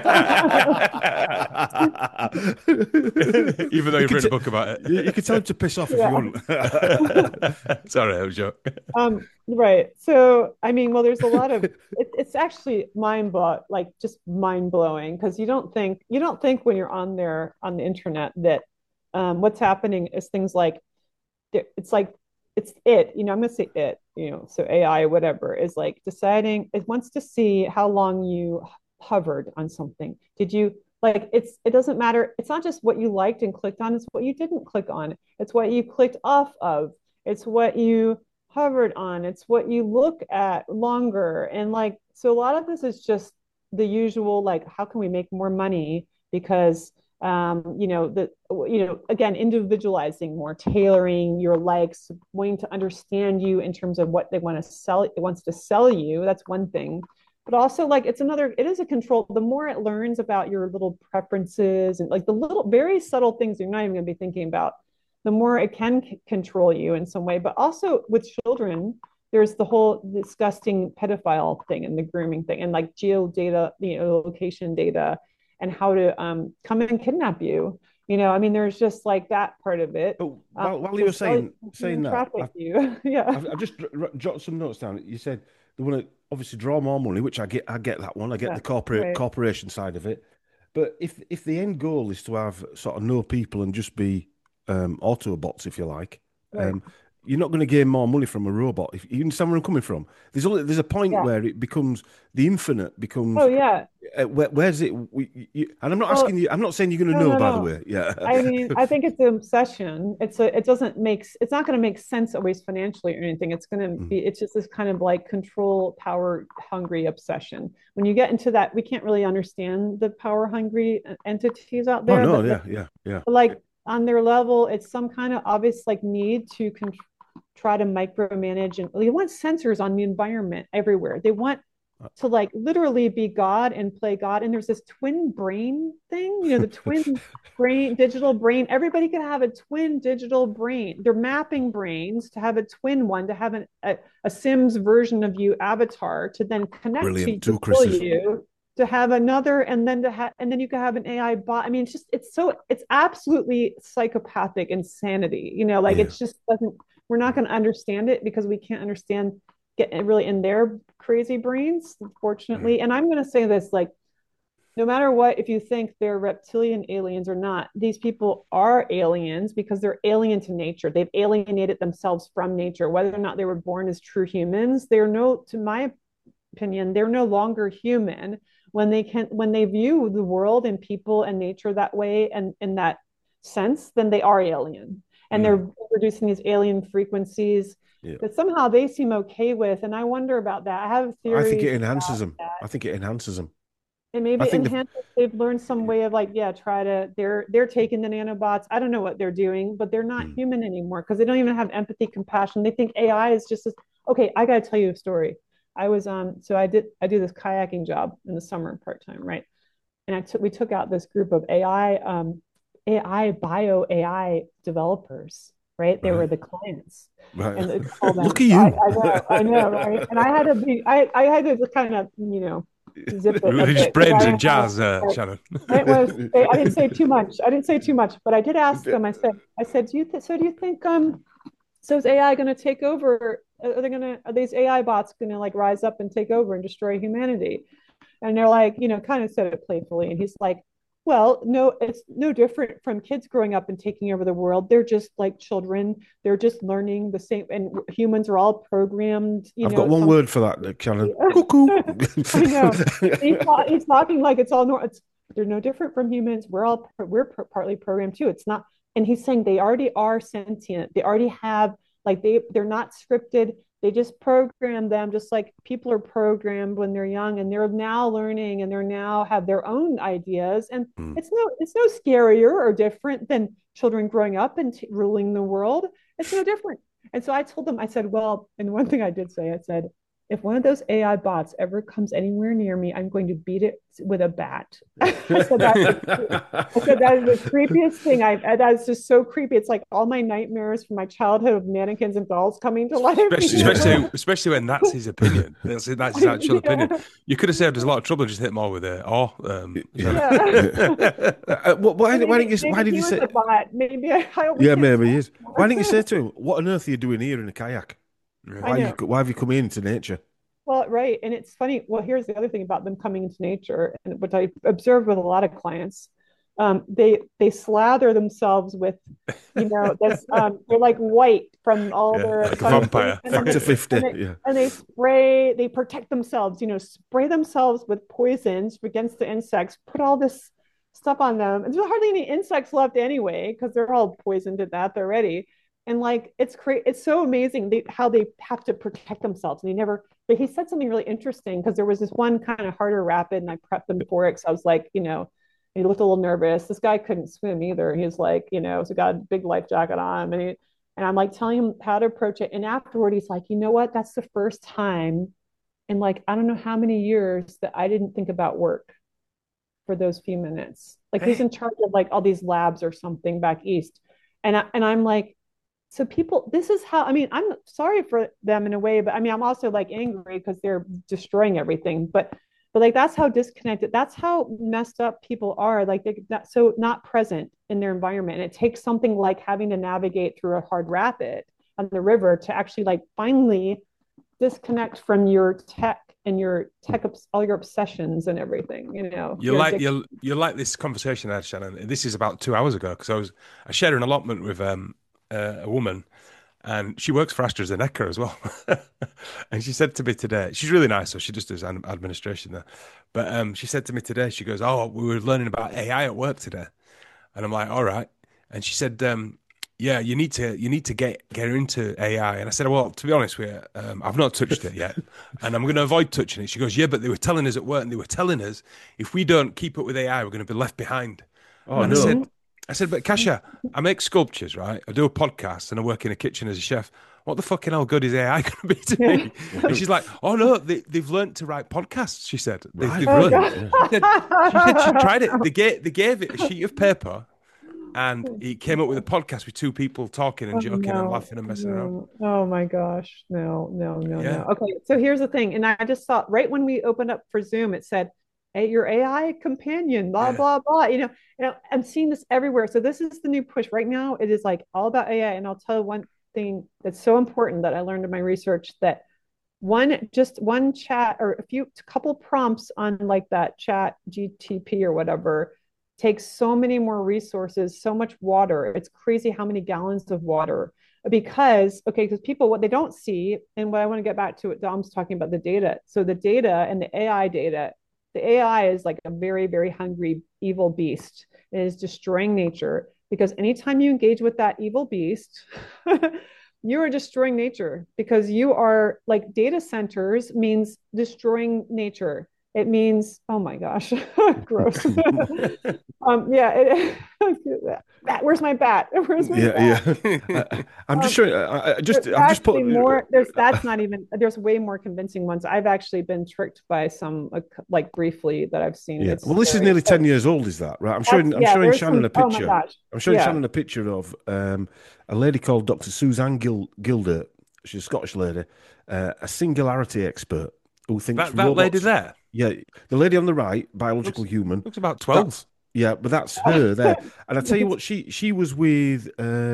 Even though you've written a book about it, you can tell him to piss off if you want. Sorry, I was joking. Right. So, I mean, well, there's a lot of it's actually just mind blowing, because you don't think when you're on there on the internet that what's happening is things like it's I'm going to say so AI, whatever, is like deciding, it wants to see how long you hovered on something. Did you it doesn't matter. It's not just what you liked and clicked on, it's what you didn't click on. It's what you clicked off of. It's what you hovered on. It's what you look at longer. And so a lot of this is just the usual, how can we make more money? Because again, individualizing more, tailoring your likes, wanting to understand you in terms of what they want to sell. It wants to sell you. That's one thing. But also, it is a control. The more it learns about your little preferences and the little, very subtle things you're not even going to be thinking about, the more it can control you in some way. But also with children, there's the whole disgusting pedophile thing and the grooming thing and geo data, location data, and how to come and kidnap you. I mean, there's just that part of it. But while you were saying that, I've just jotted some notes down. You said they want to obviously draw more money, which I get that one. I get the corporation side of it. But if the end goal is to have sort of no people and just be Autobots, if you like, you're not going to gain more money from a robot. If you understand where I'm coming from, there's a point where it becomes the infinite becomes. Oh yeah. Where's it? And I'm not asking you. I'm not saying you're going to know. By the way, yeah. I mean, I think it's an obsession. It's not going to make sense always financially or anything. It's going to be. It's just this kind of control, power hungry obsession. When you get into that, we can't really understand the power hungry entities out there. Oh no, yeah. But on their level, it's some kind of obvious need to try to micromanage, and they want sensors on the environment everywhere. They want to literally be God and play God. And there's this twin brain thing, the twin brain, digital brain. Everybody can have a twin digital brain. They're mapping brains to have a twin one, to have a Sims version of you avatar to then connect to you, to have another, and then you can have an AI bot. I mean, it's absolutely psychopathic insanity. It just doesn't. We're not going to understand it because we can't understand get really in their crazy brains, unfortunately. And I'm going to say this, like, no matter what, if you think they're reptilian aliens or not, these people are aliens because they're alien to nature. They've alienated themselves from nature, whether or not they were born as true humans. They're no, to my opinion, they're no longer human when they view the world and people and nature that way and in that sense, then they are alien. And they're producing these alien frequencies that somehow they seem okay with. And I wonder about that. I have theories. I think it enhances them. I think it enhances them. And maybe they've learned some way of like, they're taking the nanobots. I don't know what they're doing, but they're not human anymore because they don't even have empathy, compassion. They think AI is just okay. I got to tell you a story. I was so I do this kayaking job in the summer part-time, right? And we took out this group of AI developers, right? They were the clients. Right. And Look at you. I know, right? And I had to kind of, zip it. Just brains and jazz, Shannon. I didn't say too much. But I did ask them. I said, do you think so is AI going to take over? Are these AI bots going to like rise up and take over and destroy humanity? And they're like, kind of said it playfully. And he's like, well, no, it's no different from kids growing up and taking over the world. They're just like children. They're just learning the same. And humans are all programmed. I've got one word for that, Shannon. Cuckoo. I know. He's talking like it's all normal. They're no different from humans. We're partly programmed too. It's not. And he's saying they already are sentient. They already have they're not scripted. They just program them just like people are programmed when they're young, and they're now learning and they're now have their own ideas. And it's no scarier or different than children growing up and ruling the world. It's no different. And so I told them, I said, well, and one thing I did say, I said, if one of those AI bots ever comes anywhere near me, I'm going to beat it with a bat. I said, that is the creepiest thing. That's just so creepy. It's like all my nightmares from my childhood of mannequins and dolls coming to life. Especially when that's his opinion. That's his actual opinion. You could have saved us a lot of trouble. Just hit him all with a why did you say? Maybe maybe he is. Why didn't you say to him, "What on earth are you doing here in a kayak? Why have you come into nature?" Well, right. And it's funny. Well, here's the other thing about them coming into nature, and what I observed with a lot of clients. They slather themselves with, this. They're like white from all their like a vampire. Factor 50. And they protect themselves. Spray themselves with poisons against the insects. Put all this stuff on them, and there's hardly any insects left anyway because they're all poisoned to death already. And like it's so amazing how they have to protect themselves. And but he said something really interesting because there was this one kind of harder rapid, and I prepped them for it because I was like, he looked a little nervous. This guy couldn't swim either. He was like, so he got a big life jacket on, and I'm like telling him how to approach it. And afterward, he's like, you know what? That's the first time in like I don't know how many years that I didn't think about work for those few minutes. Like he's in charge of like all these labs or something back east, and I'm like. So people, this is how, I'm sorry for them in a way, but I'm also like angry because they're destroying everything. But like, that's how disconnected, that's how messed up people are. Like so not present in their environment. And it takes something like having to navigate through a hard rapid on the river to actually like finally disconnect from your tech and all your obsessions and everything, You like this conversation I had, Shannon. This is about 2 hours ago because I shared an allotment with a woman, and she works for AstraZeneca as well. And she said to me today, she's really nice, so she just does administration there. But she said to me today, she goes, "Oh, we were learning about AI at work today," and I'm like, "All right." And she said, "Yeah, you need to get into AI." And I said, "Well, to be honest with you, I've not touched it yet, and I'm going to avoid touching it." She goes, "Yeah, but they were telling us at work, and they were telling us if we don't keep up with AI, we're going to be left behind." Oh, and no. I said, "But Kasia, I make sculptures, right? I do a podcast and I work in a kitchen as a chef. What the fucking hell good is AI going to be to me?" And she's like, "Oh no, they've learned to write podcasts." She said, "They've learned." She said she tried it. They gave it a sheet of paper, and it came up with a podcast with two people talking and joking and laughing and messing around. Oh my gosh, no. Okay, so here's the thing, and I just saw right when we opened up for Zoom, it said, "Hey, your AI companion, blah blah blah." I'm seeing this everywhere. So this is the new push right now. It is like all about AI, and I'll tell you one thing that's so important that I learned in my research that just one chat or couple prompts on like that chat GTP or whatever takes so many more resources, so much water. It's crazy how many gallons of water. Because people, what they don't see, and what I want to get back to what Dom's talking about, the data. So the data and the AI data, the AI is like a very, very hungry, evil beast. It is destroying nature because anytime you engage with that evil beast, you are destroying nature because you are like data centers means destroying nature. It means, oh my gosh, gross. Yeah. Where's my bat? Where's my bat? I'm just showing. I'm just putting more. That's not even. There's way more convincing ones. I've actually been tricked by some, like briefly that I've seen. Yeah. Well, this is nearly 10 years old. Is that right? I'm showing Shannon a picture. Oh my gosh. I'm showing Shannon a picture of a lady called Dr. Suzanne Gilder. She's a Scottish lady, a singularity expert who thinks that lady there. Yeah, the lady on the right, biological human. Looks about 12. Yeah, but that's her there. And I tell you what, she was with,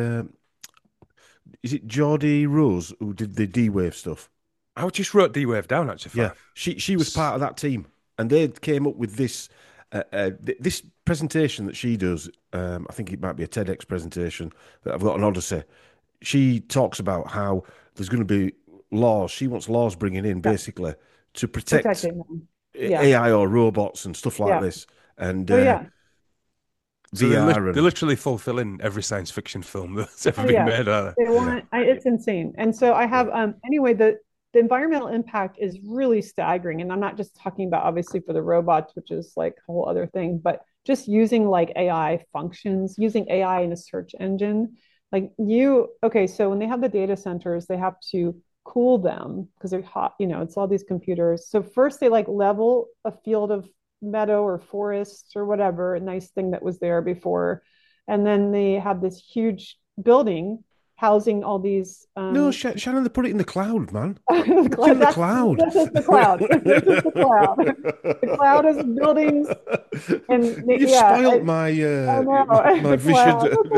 is it Geordie Rose who did the D-Wave stuff? I just wrote D-Wave down, actually. Yeah, she was part of that team. And they came up with this this presentation that she does. I think it might be a TEDx presentation that I've got on Odyssey. She talks about how there's going to be laws. She wants laws bringing in, basically, to protect AI or robots and stuff like this. And so they're literally fulfilling every science fiction film that's ever been made. It's insane. And so I have anyway, the environmental impact is really staggering. And I'm not just talking about obviously for the robots, which is like a whole other thing, but just using like AI functions, using AI in a search engine. So when they have the data centers, they have to cool them because they're hot, it's all these computers. So first they like level a field of meadow or forest or whatever, a nice thing that was there before. And then they have this huge building housing all these. No, Shannon, they put it in the cloud, man. It's in the cloud. This is the cloud. This is the cloud. The cloud is buildings. And you've spoiled my vision.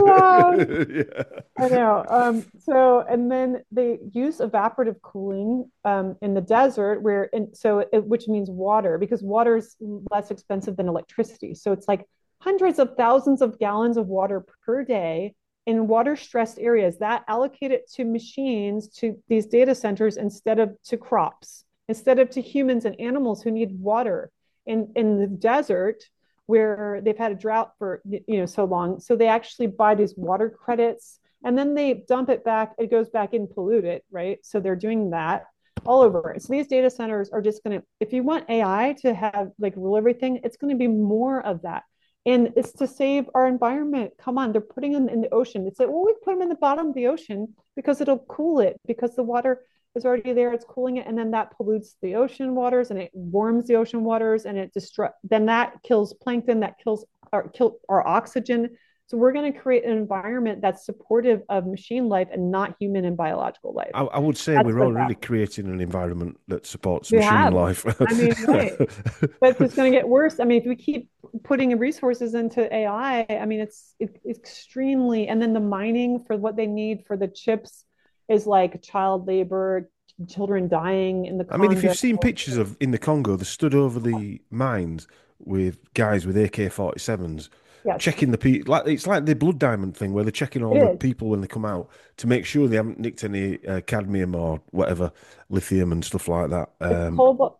I know. And then they use evaporative cooling in the desert, which means water, because water is less expensive than electricity. So it's like hundreds of thousands of gallons of water per day in water stressed areas that allocate it to machines, to these data centers, instead of to crops, instead of to humans and animals who need water in the desert where they've had a drought for so long. So they actually buy these water credits and then they dump it back. It goes back in, pollute it, right? So they're doing that all over. So these data centers are just going to, if you want AI to have like rule everything, it's going to be more of that. And it's to save our environment. Come on, they're putting them in the ocean. It's like, well, we put them in the bottom of the ocean because it'll cool it, because the water is already there, it's cooling it, and then that pollutes the ocean waters and it warms the ocean waters and then that kills plankton, that kills our oxygen. So we're going to create an environment that's supportive of machine life and not human and biological life. I would say we're already creating an environment that supports machine life. I mean, right. But it's going to get worse. I mean, if we keep putting resources into AI, I mean, it's extremely, and then the mining for what they need for the chips is like child labor, children dying in the Congo. I mean, if you've seen pictures of in the Congo, they stood over the mines with guys with AK-47s. Yes. Checking the people, it's like the blood diamond thing where they're checking all the people when they come out to make sure they haven't nicked any cadmium or whatever, lithium and stuff like that. Cobalt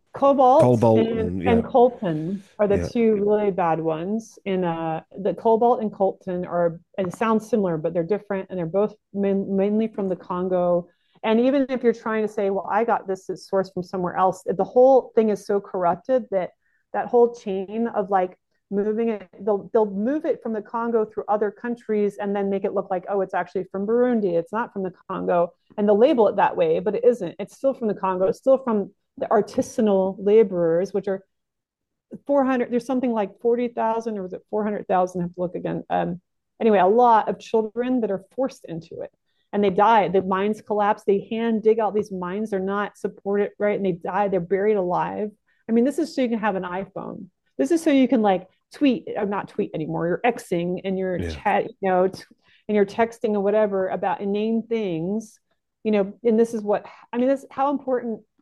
and coltan are the two really bad ones. And the cobalt and coltan and it sounds similar, but they're different, and they're both mainly from the Congo. And even if you're trying to say, well, I got this source from somewhere else, the whole thing is so corrupted that whole chain of like moving it, they'll move it from the Congo through other countries and then make it look like, oh, it's actually from Burundi, it's not from the Congo, and they'll label it that way, but it isn't. It's still from the Congo. It's still from the artisanal laborers, which are 400. There's something like 40,000, or was it 400,000? I have to look again. Anyway, a lot of children that are forced into it, and they die. The mines collapse. They hand dig out these mines. They're not supported right, and they die. They're buried alive. I mean, this is so you can have an iPhone. This is so you can like tweet, or not tweet anymore. You're Xing and you're chat, and you're texting or whatever about inane things, and this is what I mean. This how important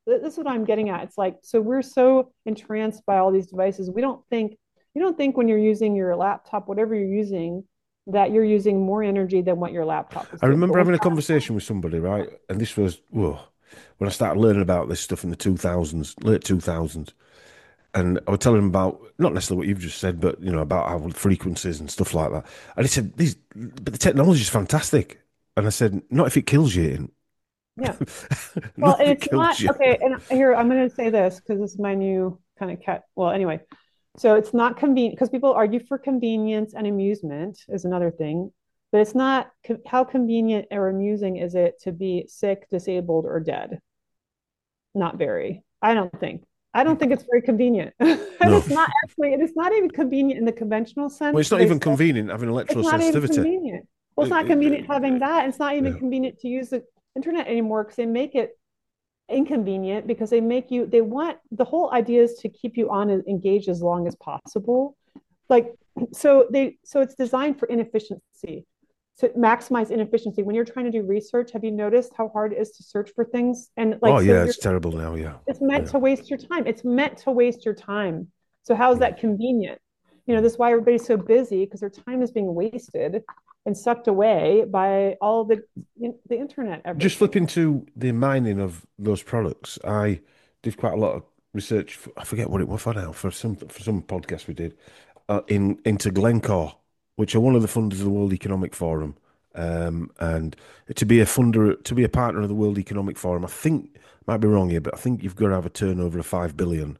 this is what I'm getting at. It's like, so we're so entranced by all these devices. You don't think when you're using your laptop, whatever you're using, that you're using more energy than what your laptop is I doing. remember having a conversation with somebody, right? And this was, whoa, when I started learning about this stuff in the 2000s, late 2000s. And I was telling him about, not necessarily what you've just said, but, about how frequencies and stuff like that. And he said, but the technology is fantastic. And I said, not if it kills you, Ian. Yeah. Well, Not and if it it's kills not you. okay. And here, I'm going to say this because this is my new kind of cat. Well, anyway, so it's not convenient because people argue for convenience and amusement is another thing, but it's not how convenient or amusing is it to be sick, disabled, or dead? Not very. I don't think. I don't think it's very convenient. And No. it's not actually, it is not even convenient in the conventional Well, sense. it's not They even say convenient having it's not even electrosensitivity. convenient. Well, it's It- not it- convenient having it- that. It's not even yeah. convenient to use the internet anymore because they make it inconvenient because they want the whole idea is to keep you on and engaged as long as possible. Like so it's designed for inefficiency to maximize inefficiency. When you're trying to do research, have you noticed how hard it is to search for things? And Oh, like so yeah, you're it's terrible now, yeah. it's meant Yeah. to waste your time. It's meant to waste your time. So how is that convenient? This is why everybody's so busy because their time is being wasted and sucked away by all the internet. Everything. Just flipping to the mining of those products, I did quite a lot of research. I forget what it was for now, for some podcast we did into Glencore, which are one of the funders of the World Economic Forum. And to be a funder, to be a partner of the World Economic Forum, I think, might be wrong here, but I think you've got to have a turnover of 5 billion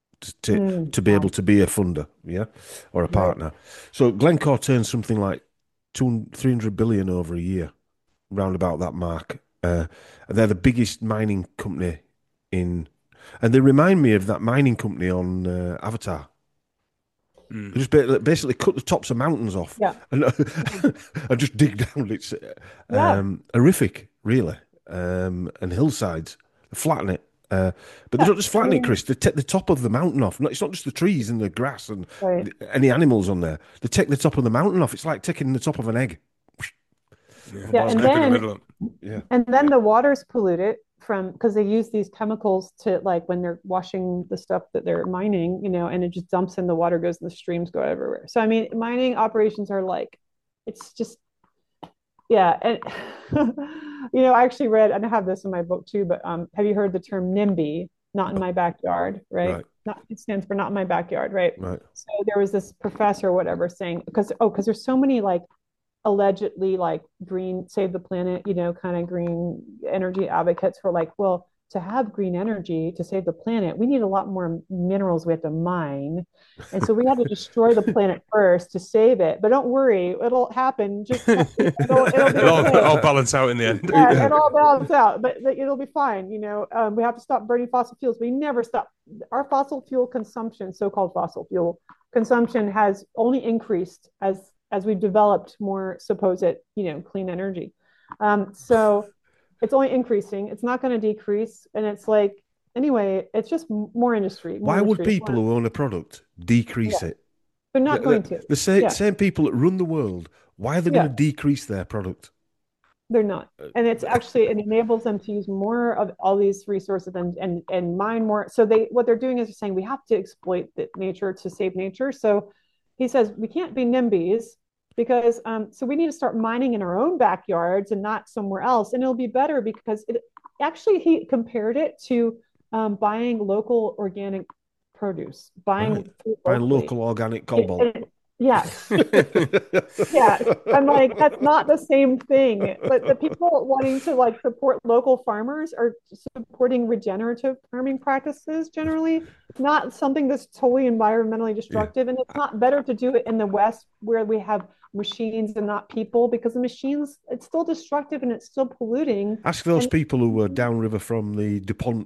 to be able to be a funder, yeah, or a partner. Right. So Glencore turns something like 300 billion over a year, round about that mark. And they're the biggest mining company and they remind me of that mining company on Avatar. They just basically cut the tops of mountains off Yeah. and, and just dig down. It's Yeah. horrific, really. And hillsides, they flatten it. But they Yeah. don't just flatten I it, mean, Chris. They take the top of the mountain off. It's not just the trees and the grass and right. any animals on there. They take the top of the mountain off. It's like taking the top of an egg. Yeah, and then Yeah. and then the water's polluted from because they use these chemicals to like when they're washing the stuff that they're mining, and it just dumps in the water, goes in the streams, go everywhere. So I mean, mining operations are like, it's just yeah, and I actually read, and I have this in my book too, but have you heard the term NIMBY? Not in my backyard, right? Right. Not it stands for not in my backyard, right? Right. So there was this professor or whatever saying because there's so many like allegedly like green save the planet, kind of green energy advocates who are like, well, to have green energy to save the planet, we need a lot more minerals we have to mine. And so we have to destroy the planet first to save it. But don't worry, it'll happen. Just it'll be okay. All balance out in the end. Yeah, it'll all balance out, but it'll be fine. We have to stop burning fossil fuels. We never stop. Our fossil fuel consumption, so-called fossil fuel consumption, has only increased as we've developed more supposed, clean energy. So it's only increasing. It's not going to decrease. And it's like, anyway, it's just more industry. Why would people who own a product decrease it? They're not going to. The same people that run the world, why are they going to decrease their product? They're not. And it's actually, it enables them to use more of all these resources and mine more. So what they're doing is they're saying we have to exploit the nature to save nature. So he says we can't be NIMBYs because so we need to start mining in our own backyards and not somewhere else. And it'll be better because he compared it to buying local organic produce, buying local organic cobalt. Yes. Yeah. I'm like, that's not the same thing. But the people wanting to like support local farmers are supporting regenerative farming practices generally, not something that's totally environmentally destructive. Yeah. And it's not better to do it in the West where we have machines and not people, because the machines, it's still destructive and it's still polluting. Ask those people who were downriver from the DuPont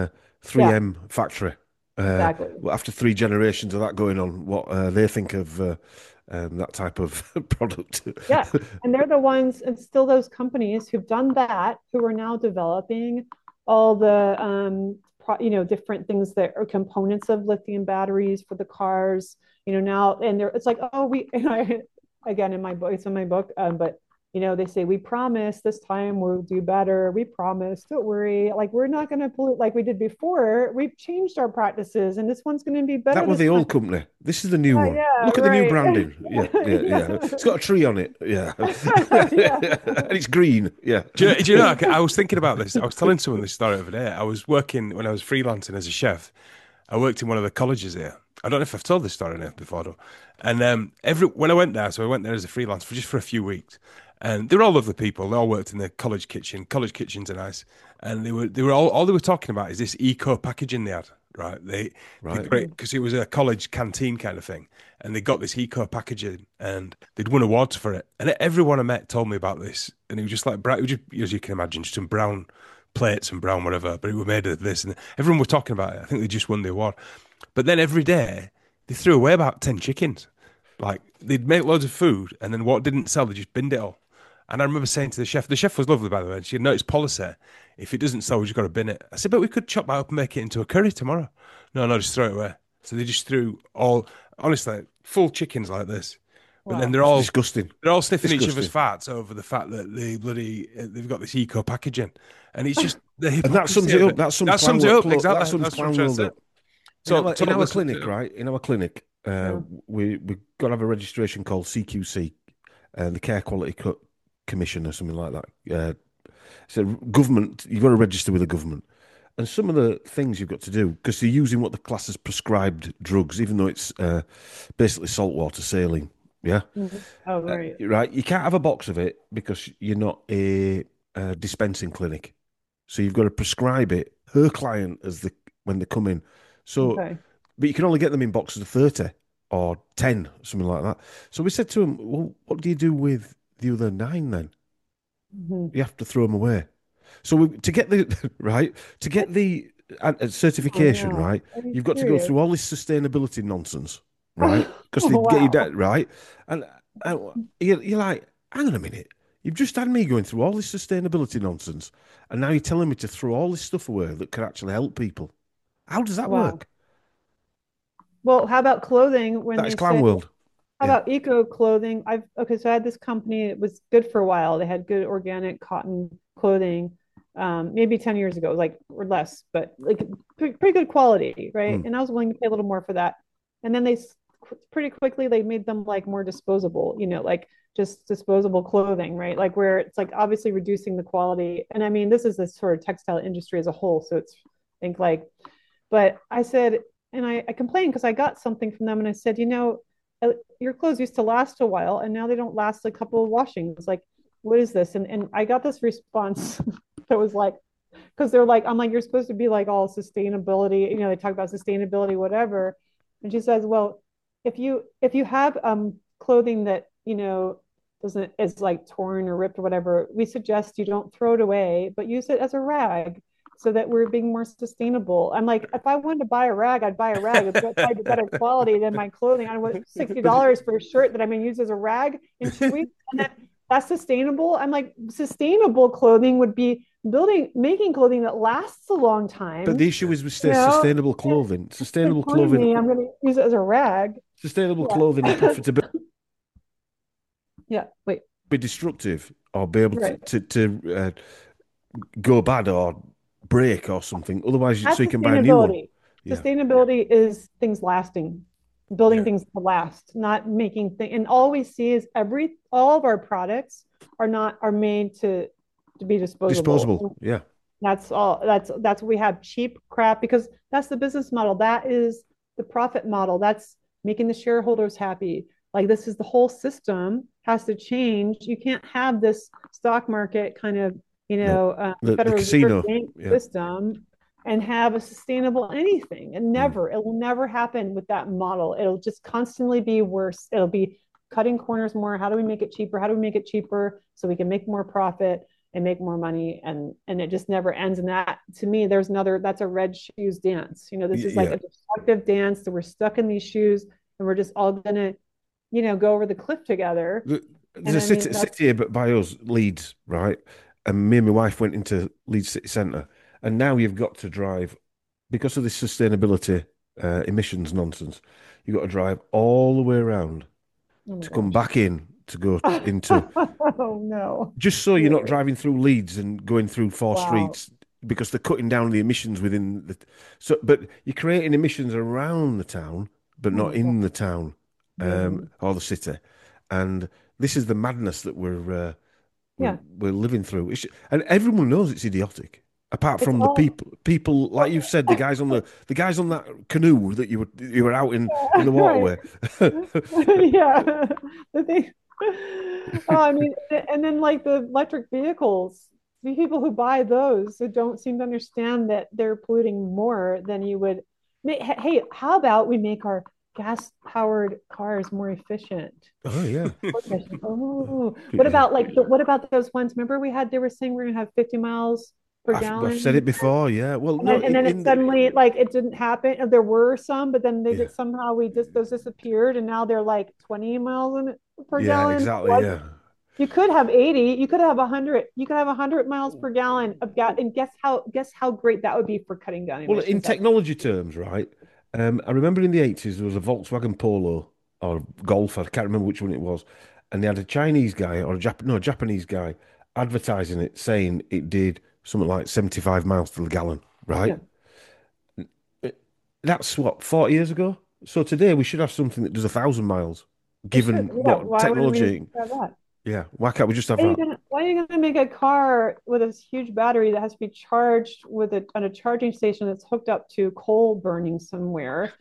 3M factory. Exactly. After 3 generations of that going on, what they think of that type of product. Yeah, and they're the ones, and still those companies who've done that, who are now developing all the different things that are components of lithium batteries for the cars. Now, and it's like, oh, again in my book, it's in my book, but they say, we promise this time we'll do better. We promise, don't worry. Like, we're not going to pollute like we did before. We've changed our practices and this one's going to be better That was this the time. old company. This is the new one. Yeah, Look at the new right. branding. Yeah. Yeah. It's got a tree on it. Yeah. Yeah. And it's green. Yeah. Do you know, I was thinking about this. I was telling someone this story the other day. I was working when I was freelancing as a chef. I worked in one of the colleges here. I don't know if I've told this story before, though. And when I went there, so I went there as a freelance for just for a few weeks, and they were all lovely people. They all worked in the college kitchen. College kitchens are nice, and they were all they were talking about is this eco packaging they had. Right, Right. because it was a college canteen kind of thing, and they got this eco packaging, and they'd won awards for it. And everyone I met told me about this, and it was just like brown, it was just, as you can imagine, just some brown plates and brown whatever, but it was made of this, and everyone was talking about it. I think they just won the award. But then every day they threw away about 10 chickens. Like they'd make loads of food, and then what didn't sell, they just binned it all. And I remember saying to the chef was lovely, by the way, and she had no, it's policy. If it doesn't sell, we just got to bin it. I said, but we could chop that up and make it into a curry tomorrow. No, just throw it away. So they just threw honestly, full chickens like this. But then Wow. they're all Disgusting. sniffing each other's Disgusting. farts over the fact that they've got this eco packaging, and it's just the And that sums hypocrisy it of up. That sums That Clown sums it World, up exactly. that sums That's what I'm Clown trying to World say. up. So In our listen clinic, to- right? In our clinic, Yeah. we got to have a registration called CQC, the Care Quality Commission or something like that. So government, you've got to register with the government. And some of the things you've got to do, because they're using what the class as prescribed drugs, even though it's basically saltwater saline. Yeah. Mhm. Oh, right. Right. You can't have a box of it because you're not a dispensing clinic. So you've got to prescribe it, her client as when they come in. So, Okay. but you can only get them in boxes of 30 or 10, something like that. So we said to him, well, what do you do with the other 9 then? Mhm. You have to throw them away. So to get the right, to get the certification, Oh, right, are you you've got to go serious? through all this sustainability nonsense, right? Because Oh, they get you wow. that right, and you're like, hang on a minute, you've just had me going through all this sustainability nonsense, and now you're telling me to throw all this stuff away that could actually help people. How does that Wow. work? Well, how about clothing when That is they Clown say, World. how Yeah, about eco clothing? So I had this company, it was good for a while. They had good organic cotton clothing, maybe 10 years ago, like or less, but like pretty good quality, right? mm, And I was willing to pay a little more for that. And then pretty quickly they made them like more disposable, like just disposable clothing, right? Like where it's like obviously reducing the quality. And I mean, this is the sort of textile industry as a whole. So it's I think like but I said, and I complained because I got something from them, and I said, your clothes used to last a while, and now they don't last a couple of washings. Like, what is this? And I got this response that was like, because they're like, I'm like, you're supposed to be like all sustainability, they talk about sustainability, whatever. And she says, well, if you have clothing that doesn't is like torn or ripped or whatever, we suggest you don't throw it away, but use it as a rag so that we're being more sustainable. I'm like, if I wanted to buy a rag, I'd buy a rag. It's probably better quality than my clothing. I want $60 for a shirt that I'm going to use as a rag in 2 weeks, and that's sustainable. I'm like, sustainable clothing would be making clothing that lasts a long time. but the issue is with You know, sustainable clothing. Sustainable telling clothing. me I'm going to use it as a rag. Sustainable Yeah. clothing and profitability Yeah. Wait. be destructive or be able Right. to go bad or break or something. Otherwise, That's so you can buy a new one. sustainability. Yeah. Sustainability is things lasting, building Yeah. things to last, not making things. And all we see is all of our products are made to be disposable. Disposable. Yeah. That's all. That's what we have, cheap crap, because that's the business model. That is the profit model. That's making the shareholders happy. Like this is the whole system has to change. You can't have this stock market kind of, The Federal casino. Reserve Bank Yeah. system and have a sustainable anything. And it will never happen with that model. It'll just constantly be worse. It'll be cutting corners more. How do we make it cheaper? How do we make it cheaper so we can make more profit and make more money? And it just never ends. And that, to me, that's a red shoes dance. This is like Yeah. a destructive dance that we're stuck in these shoes and we're just all gonna, go over the cliff together. There's a I mean, city here by us, Leeds, right? And me and my wife went into Leeds city centre, and now you've got to drive because of this sustainability emissions nonsense. You've got to drive all the way around oh my to come gosh. back in to go into, Oh no. just so you're not Really? driving through Leeds and going through four Wow. streets because they're cutting down the emissions within the. So, but you're creating emissions around the town, but Oh not my God. in the town, Really? or the city, and this is the madness that we're Yeah. we're living through. And everyone knows it's idiotic. Apart It's from the all people like you've said, the guys on that canoe that you were out in the right. waterway. Yeah. The thing, oh, I mean, and then like the electric vehicles, the people who buy those who don't seem to understand that they're polluting more than you would. Hey, how about we make our gas-powered cars more efficient? Oh yeah, More efficient. Oh, what yeah. about what about those ones? Remember they were saying we're gonna have 50 miles per I've said it gallon. before. Yeah. Well, And no, then it in the suddenly like it didn't happen. There were some, but then they yeah, just somehow we just those disappeared, and now they're like 20 miles per yeah, gallon. exactly. Yeah. You could have 80, you could have 100, you could have 100 miles per gallon of gas, and guess how great that would be for cutting down Well, in emissions. technology terms, right? I remember in the 80s there was a Volkswagen Polo or Golf, I can't remember which one it was, and they had a Chinese guy or a Japanese guy advertising it, saying it did something like 75 miles to the gallon, right? Yeah, That's what, 40 years ago? So today we should have something that does 1,000 miles, we should. given Yeah, what why wouldn't we technology. have that? Yeah, why can't we just have that? Why are you gonna make a car with a huge battery that has to be charged with it on a charging station that's hooked up to coal burning somewhere,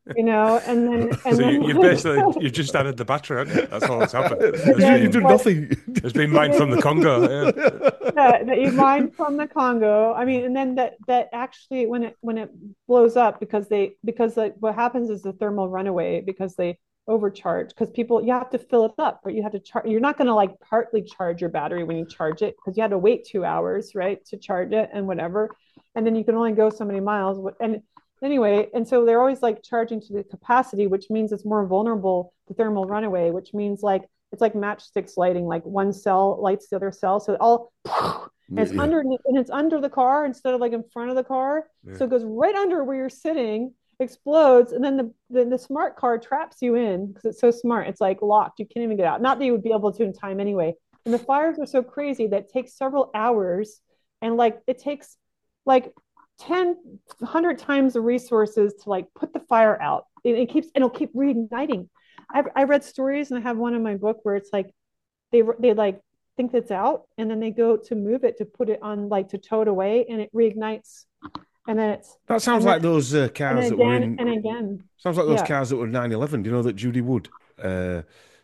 and then So like you've just added the battery, haven't you? That's all that's happened. and You've then done what nothing. It's been mined from the Congo. Yeah. that you mine from the Congo. I mean, and then that actually when it blows up because like what happens is the thermal runaway because they overcharge because people you have to fill it up, but you have to charge. You're not going to like partly charge your battery when you charge it because you had to wait 2 hours, right, to charge it and whatever, and then you can only go so many miles. And anyway, and so they're always like charging to the capacity, which means it's more vulnerable to thermal runaway, which means like it's like matchsticks lighting, like one cell lights the other cell. So it all and Yeah. it's under the car instead of like in front of the car. Yeah. So it goes right under where you're sitting, explodes, and then the smart car traps you in because it's so smart. It's like locked. You can't even get out. Not that you would be able to in time anyway. And the fires are so crazy that it takes several hours and like it takes like 10 100 times the resources to like put the fire out. It'll keep reigniting. I read stories and I have one in my book where it's like they like think it's out and then they go to move it to put it on like to tow it away and it reignites and then it's That sounds and then like those and cars that were again in. and again. Sounds like those Yeah, cars that were 9/11. Do you know that Judy Wood uh,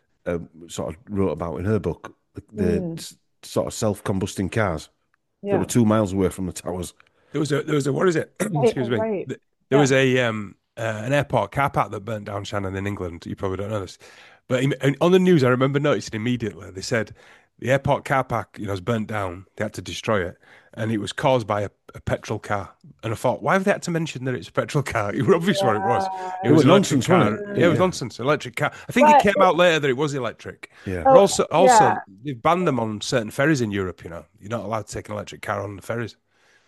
sort of wrote about in her book mm, sort of self-combusting cars that were yeah, 2 miles away from the towers? There was a what is it? right, Excuse me. right. There Yeah, was a an airport car park that burnt down, Shannon, in England. You probably don't know this, but on the news, I remember noticing immediately. They said the airport car park, was burnt down. They had to destroy it, and it was caused by a petrol car. And I thought, why have they had to mention that it's a petrol car? It was obvious what it was. It It was was an electric nonsense, wasn't car. it? Yeah, it was Yeah, nonsense. Electric car. I think it but came out later that it was electric. yeah. But oh also yeah. they've banned them on certain ferries in Europe. You're not allowed to take an electric car on the ferries.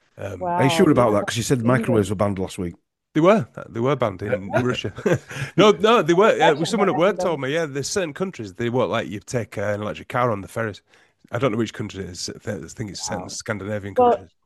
Are you Wow, sure yeah, about that? that's Because you said the dangerous. microwaves were banned last week. They were banned in Russia. No, no, they were. Someone at Russian work told though. me, yeah, there's certain countries they won't let you take an electric car on the ferries. I don't know which country it is. I think it's certain Wow. Scandinavian Well, countries.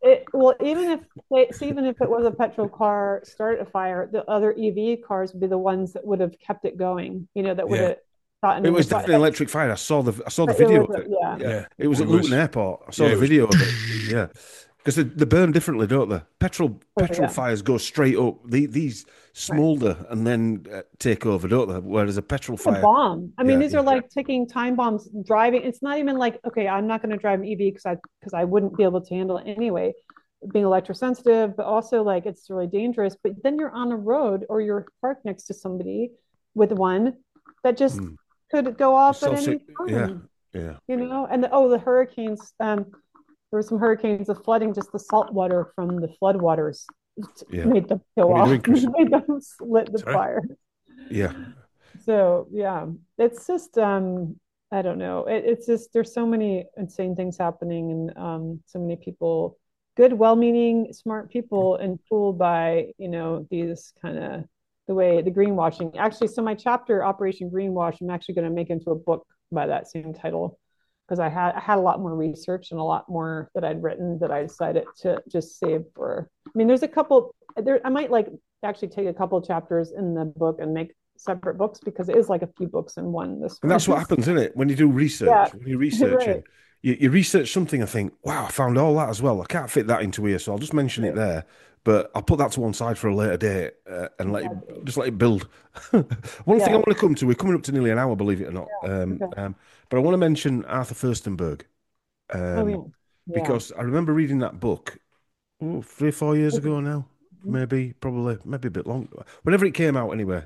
even if it was a petrol car started a fire, the other EV cars would be the ones that would have kept it going. That would Yeah, have gotten It in the was fire. definitely electric fire. I saw the It video was, of it. yeah, Yeah, yeah. it was yeah, at It Luton was. Airport. I saw Yeah, the it was. video of it. Yeah, because they burn differently, don't they? Petrol yeah, fires go straight up. These right. smolder and then take over, don't they? Whereas a petrol A fire, bomb. I mean, yeah, these are like ticking time bombs. Driving. It's not even like okay, I'm not going to drive an EV because I wouldn't be able to handle it anyway, being electrosensitive. But also like it's really dangerous. But then you're on the road or you're parked next to somebody with one that just mm. could go off at So sick. any Yeah, time. yeah, And the hurricanes. There were some hurricanes, the flooding, just the salt water from the floodwaters yeah. made them go What are you doing, off, Chris? made them lit the Sorry. fire. Yeah, So yeah, it's just I don't know. It's just there's so many insane things happening and so many people, good, well-meaning, smart people, and fooled by these kind of the way the greenwashing actually. So my chapter Operation Greenwash, I'm actually going to make into a book by that same title because I had a lot more research and a lot more that I'd written that I decided to just save for. I mean, there's a couple there. I might like actually take a couple of chapters in the book and make separate books because it is like a few books in one. This And one, that's what happens, isn't it? When you do research, yeah, when you're researching, right, you research something and think, wow, I found all that as well. I can't fit that into here, so I'll just mention it right, there. But I'll put that to one side for a later date and exactly, let it build. One thing I yeah, want to come to, we're coming up to nearly an hour, believe it or not. okay, But I want to mention Arthur Furstenberg oh um, yeah, yeah, because I remember reading that book 3 or 4 years okay. ago now, Mhm. maybe a bit longer, whenever it came out anyway.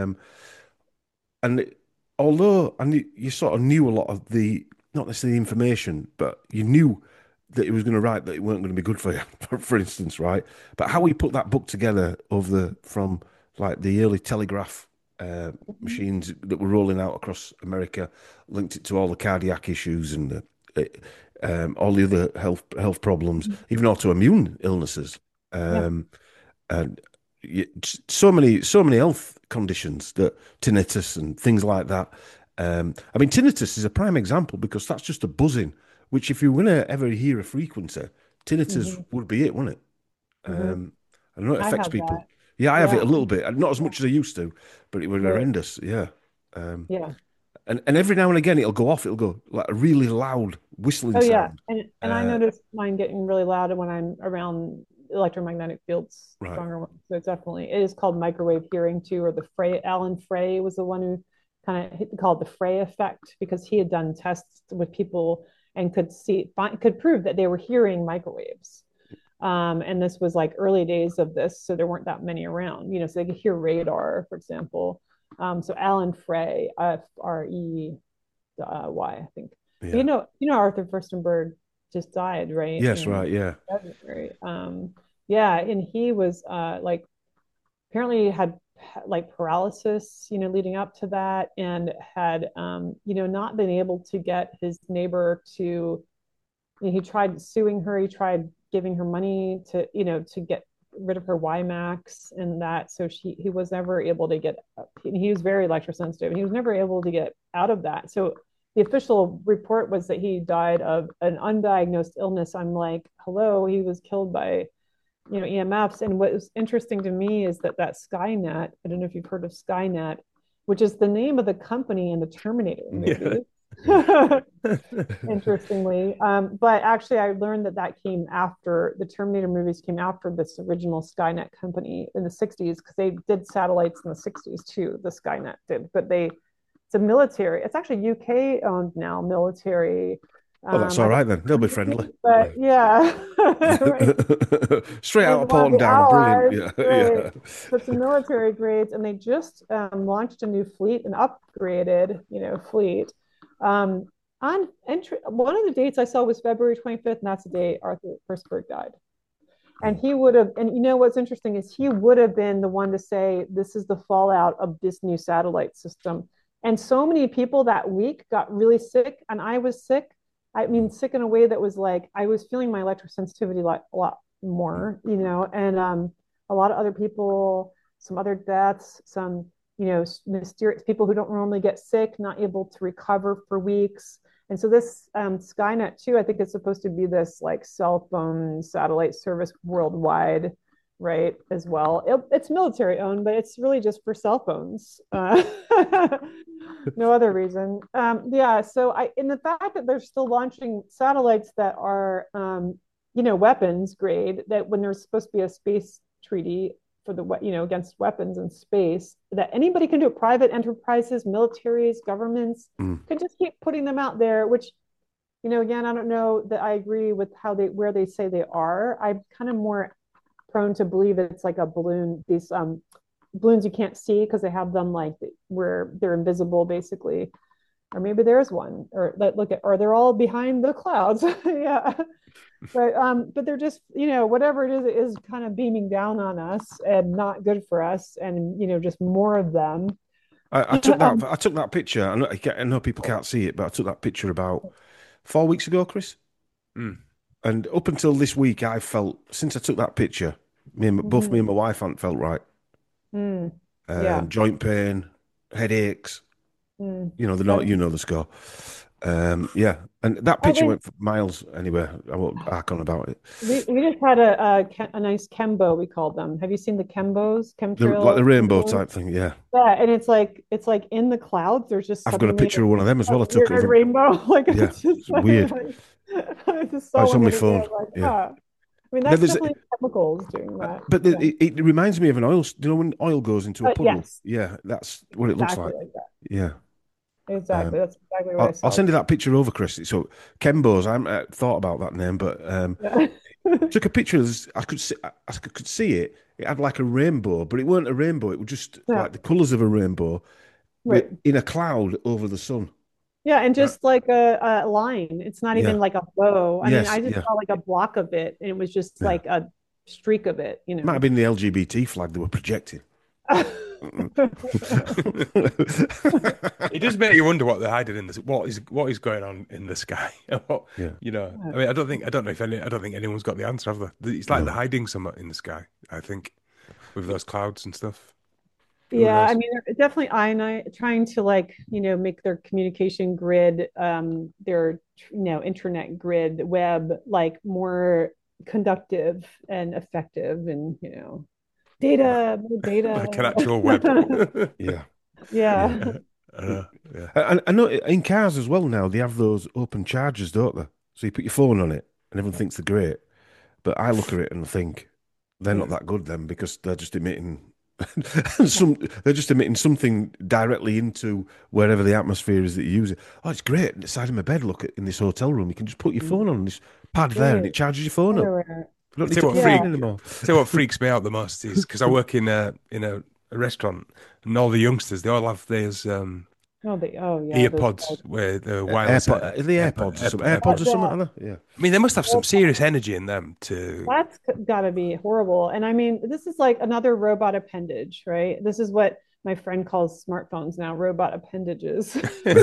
And although you sort of knew a lot of the, not necessarily the information, but you knew that he was going to write that it weren't going to be good for you, for instance, right? But how he put that book together from like the early telegraph Mhm. machines that were rolling out across America, linked it to all the cardiac issues and all the other health problems, Mhm. even autoimmune illnesses. Yeah. Um, and so many health conditions that tinnitus and things like that. I mean, tinnitus is a prime example because that's just a buzzing, which if you were going to ever hear a frequency, tinnitus Hmm. would be it, wouldn't it? Hmm. I know it I affects have people. that. Yeah, I have it a Yeah. little bit, not as Yeah. much as I used to, but it was Right. horrendous. Yeah. Um, Yeah. and every now and again it'll go off. It'll go like a really loud whistling Oh yeah. sound. And I Uh, notice mine getting really loud when I'm around electromagnetic fields, right. stronger ones. So it's definitely it is called microwave hearing too, or the Frey. Alan Frey was the one who kind of called the Frey effect because he had done tests with people and could prove that they were hearing microwaves. And this was like early days of this, so there weren't that many around, so they could hear radar, for example. So Alan Frey, Frey, I think. But Yeah. Arthur Furstenberg just died, right? Yes. In Right. Yeah. February. Yeah, and he was like apparently had like paralysis, leading up to that, and had not been able to get his neighbor to. He tried suing her. He tried giving her money to get rid of her WiMAX and that. So he was never able to get. He was very electrosensitive. And he was never able to get out of that. So the official report was that he died of an undiagnosed illness. I'm like, hello, he was killed by EMFs. And what was interesting to me is that Skynet. I don't know if you've heard of Skynet, which is the name of the company in the Terminator Yeah. movie. Yeah. Interestingly. But actually, I learned that came after the Terminator movies came after this original Skynet company in the 60s because they did satellites in the 60s too. The Skynet did, but it's a military. It's actually UK owned now, military. Oh, that's I all think, right then. They'll be friendly. but yeah, right. Straight It out was of one of Porton the Down. Brilliant. allies, Yeah. right? Yeah. So it's a military grades, and they just launched a new fleet, an upgraded, fleet. Um, on entry, one of the dates I saw was February 25th, and that's the day Arthur Furstenberg died. And he would have, and what's interesting is he would have been the one to say, this is the fallout of this new satellite system. And so many people that week got really sick, and I was sick. I mean, sick in a way that was like, I was feeling my electrosensitivity like a lot more, and a lot of other people, some other deaths, some, mysterious people who don't normally get sick, not able to recover for weeks. And so this Skynet too, I think it's supposed to be this like cell phone satellite service worldwide, right? As well, it's military owned, but it's really just for cell phones. No other reason. Yeah. So in the fact that they're still launching satellites that are, weapons grade, that when there's supposed to be a space treaty for the against weapons in space, that anybody can do it. Private enterprises, militaries, governments Mm. can just keep putting them out there, which again, I don't know that I agree with where they say they are. I'm kind of more prone to believe it's like a balloon, these balloons you can't see because they have them like where they're invisible basically. Or maybe there's one, or or they're all behind the clouds. Yeah. But they're just, whatever it is kind of beaming down on us and not good for us, and just more of them. I took that. um, I took that picture. I know people can't see it, but I took that picture about 4 weeks ago, Chris. Mm. And up until this week, I felt since I took that picture, both me mhm, and my wife hadn't felt right. mm. Yeah. joint pain, headaches. Mm. You know, That- the score. Yeah, and that oh, picture they, went for miles anyway. I won't hark on about it. we just had a nice Kembo, we called them. Have you seen the Kembos, Like the chemtrail rainbow Kembos? type thing. Yeah, Yeah, and it's like in the clouds. There's just I've got a suddenly picture of one of them as a well. I took weird of them. rainbow. Like Yeah, it's just it's weird. I just Oh, saw it's one on the my other day. I phone. was like, Yeah, ah. I mean, then that's there's, definitely chemicals doing that. but Yeah. it reminds me of an oil. You know, when oil goes into a puddle. Yes, Yeah, that's what it looks exactly like. like that. Yeah. Exactly. Um, That's exactly what I I'll saw. send you that picture over, Chris. So Kembo's. I haven't thought about that name, but Yeah. took a picture of this. I could see it. It had like a rainbow, but it weren't a rainbow. It was just Yeah. like the colours of a rainbow, but Right. in a cloud over the sun. Yeah, and Right. just like a line. It's not even Yeah. like a bow. I mean, Yes. I just Yeah. saw like a block of it, and it was just Yeah. like a streak of it, Might have been the LGBT flag they were projecting. It does make you wonder what they're hiding in this. What is going on in the sky? Yeah. You know, I mean, I don't know if I don't think anyone's got the answer, have they? It's like No. they're hiding something in the sky, I think, with those clouds and stuff. Who Yeah, I knows? mean, they're definitely trying to like, make their communication grid, their, internet grid, web, like more conductive and effective and, Like, more like an data. actual web. Yeah. Yeah. Yeah. Yeah. I know in cars as well now, they have those open chargers, don't they? So you put your phone on it and everyone thinks they're great. But I look at it and think they're not that good then because they're just emitting they're just emitting something directly into wherever the atmosphere is that you use it. Oh, it's great. Inside of my bed, look at in this hotel room, you can just put your phone on this pad there and Right. it charges your phone up. Everywhere. You don't I need tell to you what plug it Yeah. in anymore. tell you what freaks me out the most is because I work in a restaurant and all the youngsters they all have these Oh yeah, those earpods where the wireless The AirPods or something. AirPods or AirPods. something, are they? Yeah. I mean, they must have some serious energy in them to. that's got to be horrible. And I mean, this is like another robot appendage, right? This is what my friend calls smartphones now, robot appendages.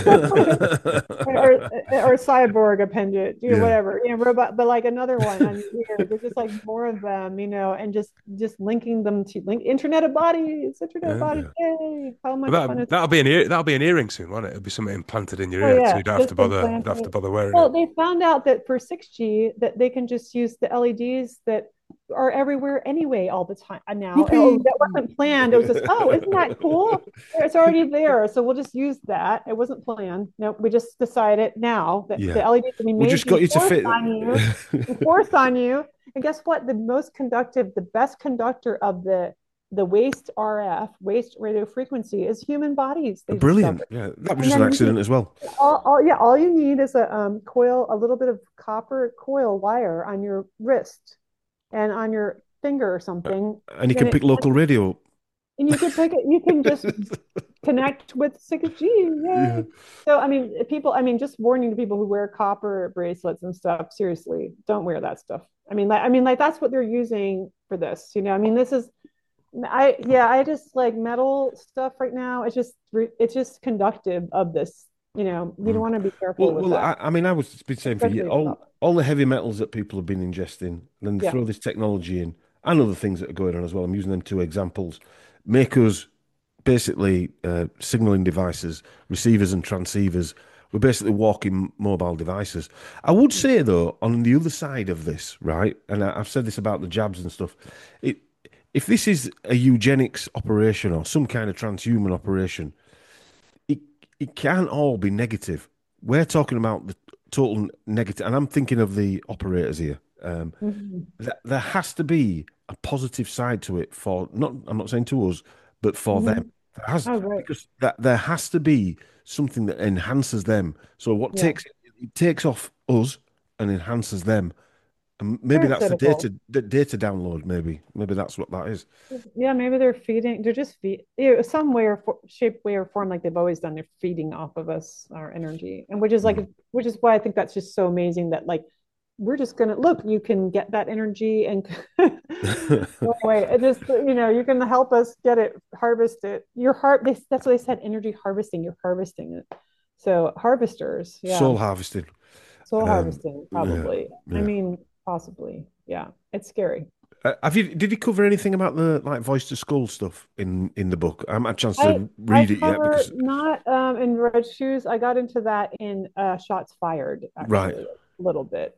or cyborg appendage, Yeah. whatever, robot, but like another one on your ear. There's just like more of them, and just linking them to Internet of Bodies, Internet of Yeah. Bodies. Yay! How much Well, fun is that'll be an earring soon, won't it? It'll be something implanted in your Oh ear, so yeah, you don't have to just bother implanted. wearing Well, it. they found out that for 6G that they can just use the LEDs that are everywhere anyway all the time now. Oh, Whoopee. that wasn't planned. It was just, oh, isn't that cool? It's already there, so we'll just use that. It wasn't planned. No, we just decided now that the Yeah. LEDs that we We made just got you to fit. forced on you. And guess what? The most conductive, the best conductor of the waste RF, waste radio frequency, is human bodies. They've Brilliant. discovered. Yeah. That was And just an then accident as well. all you need is a coil, a little bit of copper coil wire on your wrist and on your finger or something. And you Then can pick local radio. and you can pick it. You can just connect with 6G. Yeah. Yay! So I mean, just warning to people who wear copper bracelets and stuff. Seriously, don't wear that stuff. I mean, that's what they're using for this. I mean, this is. I just like metal stuff right now. It's just conductive of this. You don't want to be careful with that. I mean, I was been saying for you, Especially stuff. all the heavy metals that people have been ingesting, then they Yeah. throw this technology in and other things that are going on as well. I'm using them two examples. Make us basically signaling devices, receivers and transceivers. We're basically walking mobile devices. I would say though, on the other side of this, right, and I've said this about the jabs and stuff, if this is a eugenics operation or some kind of transhuman operation, it it can't all be negative. We're talking about the total negative, and I'm thinking of the operators here. Mhm. There has to be a positive side to it for not. I'm not saying to us, but for Mhm. them. There has Oh, right. because there has to be something that enhances them. So what Yeah. takes off us and enhances them. And maybe that's Parasitical. the data download. Maybe that's what that is. Yeah, maybe they're just some way or shape, way or form, like they've always done. They're feeding off of us, our energy, and Mm. which is why I think that's just so amazing that like we're just gonna look, you can get that energy and go away. It just, you can help us get it, harvest it. That's what they said, energy harvesting. You're harvesting it. So harvesters, yeah. Soul harvesting. Soul Um, harvesting, yeah, probably. I yeah. mean, possibly. Yeah. It's scary. Did he cover anything about the like voice to skull stuff in the book? I haven't had a chance I to I read it yet cover because not in Red Shoes. I got into that in Shots Fired, right, actually, a little bit.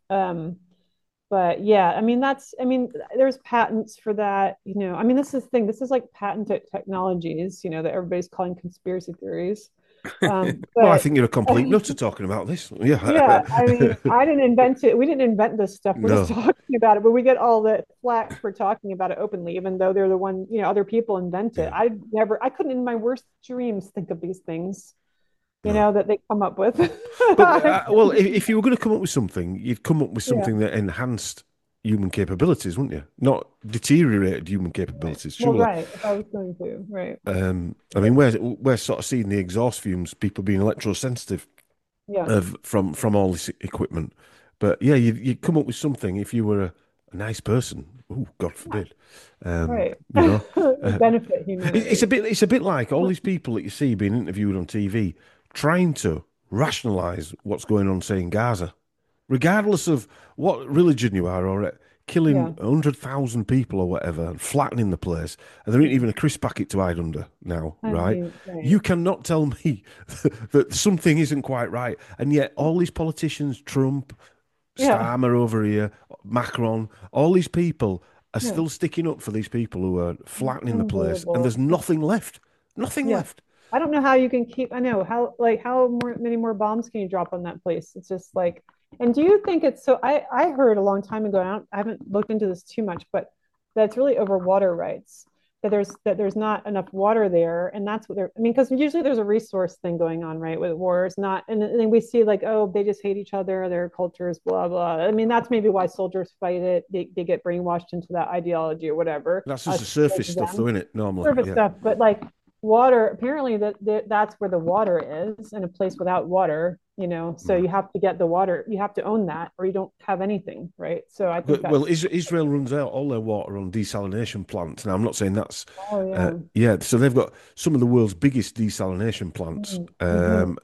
But yeah, I mean there's patents for that, I mean, this is the thing, this is like patented technologies, that everybody's calling conspiracy theories. well, I But think you're a complete nutter talking about this. Yeah, yeah, I mean, I didn't invent it. We didn't invent this stuff. We're just no, talking about it, but we get all the flack for talking about it openly, even though they're the one, other people invent it. yeah, I couldn't in my worst dreams think of these things, no. that they come up with. But well, if you were going to come up with something, you'd come up with Yeah. something that enhanced human capabilities, wouldn't you? Not deteriorated human Right. capabilities, Well, surely. right. If I was going to, right. I mean, we're sort of seeing the exhaust fumes, people being electrosensitive Yeah. of from all this equipment. But yeah, you'd come up with something if you were a nice person. Oh, God forbid. Right. You know, Benefit it's humanity. a bit like all these people that you see being interviewed on TV trying to rationalize what's going on, say, in Gaza, regardless of what religion you are, or killing Yeah. 100,000 people or whatever, and flattening the place, and there ain't even a crisp packet to hide under now, I right? mean, right. You cannot tell me that something isn't quite right, and yet all these politicians, Trump, Yeah. Starmer over here, Macron, all these people are Yeah. still sticking up for these people who are flattening the place, and there's Unbelievable. nothing left. Nothing Yeah. left. I don't know how you can keep, I know how many more bombs can you drop on that place? It's just like, and do you think it's so, I heard a long time ago, I haven't looked into this too much, but that's really over water rights. That there's not enough water there, and that's what they're. I mean, because usually there's a resource thing going on, right? With wars, not, and then we see like, oh, they just hate each other, their cultures, blah blah. I mean, that's maybe why soldiers fight it. They get brainwashed into that ideology or whatever. That's just the surface stuff, though, isn't it? Normally, Surface yeah. stuff, but like water, apparently that's where the water is, in a place without water, so Mm. you have to get the water, you have to own that, or you don't have anything, right? So I think Well, that's, Israel runs out all their water on desalination plants. Now, I'm not saying that's, oh yeah. yeah. So they've got some of the world's biggest desalination plants, Mm-hmm.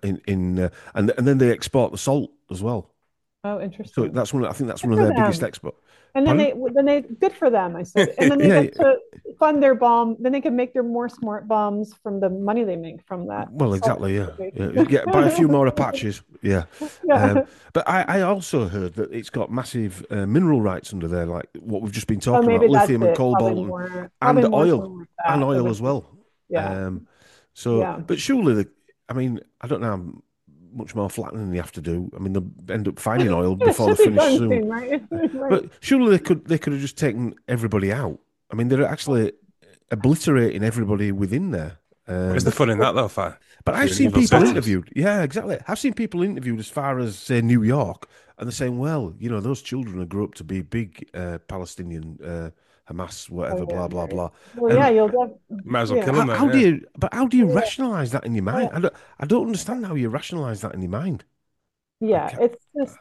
and then they export the salt as well. Oh, So interesting. that's I think that's Good one of for their biggest them. export. And then Pardon? good for them, I said. And then they Yeah. get to fund their bomb. Then they can make their more smart bombs from the money they make from that Well, salt exactly. Yeah. Yeah. excavation. Yeah. Buy a few more Apaches. Yeah. Yeah. But I also heard that it's got massive mineral rights under there, like what we've just been Oh, talking about, maybe that's lithium and it. cobalt Probably and more so oil with that than as with, well. yeah. So, Yeah. but surely, I mean, I don't know how much more flattening they have to do. I mean, they'll end up finding oil It before should they be finish done soon. soon, right? Right. But surely they could have just taken everybody out. I mean, they're actually obliterating everybody within there. Where's the fun in that, though, Fi? But If I've you're an seen evil people separatist. interviewed. Yeah, exactly. I've seen people interviewed as far as, say, New York, and they're saying, well, those children will grow up to be big Palestinian, Hamas, Oh whatever, yeah, blah, blah, right. blah. Well, yeah, And Might as well yeah. kill him, then, yeah. how do you Yeah. rationalize that in your mind? I don't understand how you rationalize that in your mind. I Yeah, can't, it's just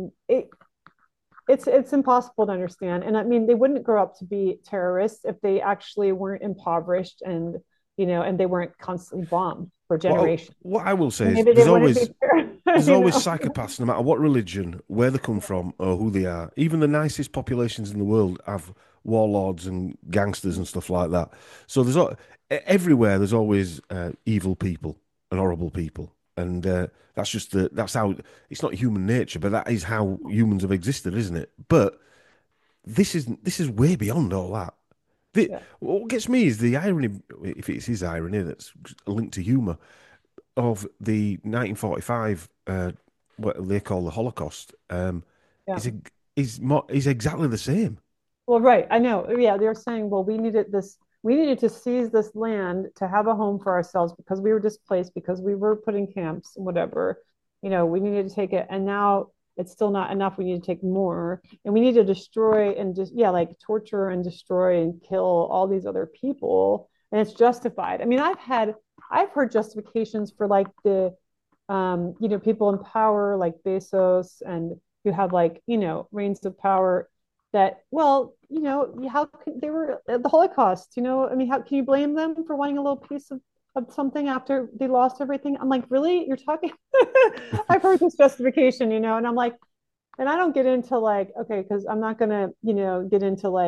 it's impossible to understand. And I mean, they wouldn't grow up to be terrorists if they actually weren't impoverished, and and they weren't constantly bombed for generations. what I will say is Maybe they wouldn't be terrorists, there's always psychopaths, no matter what religion, where they come from, or who they are. Even the nicest populations in the world have warlords and gangsters and stuff like that. So everywhere there's always evil people and horrible people, and that's just that's how it's not human nature, but that is how humans have existed, isn't it? But this is way beyond all that. Yeah, What gets me is the irony, if it's his irony that's linked to humour, of the 1945, what they call the Holocaust, yeah. is is exactly the same. Well, right. I know. Yeah, they're saying, well, we needed to seize this land to have a home for ourselves because we were displaced, because we were put in camps and whatever. We needed to take it, and now it's still not enough. We need to take more, and we need to destroy and just, yeah, like torture and destroy and kill all these other people, and it's justified. I mean, I've heard justifications for like the people in power like Bezos, and who have like, reigns of power, that, well, how could they were at the Holocaust, I mean, how can you blame them for wanting a little piece of something after they lost everything? I'm like, really? You're talking I've heard this justification, and I'm like, and I don't get into like, okay, because I'm not gonna, get into like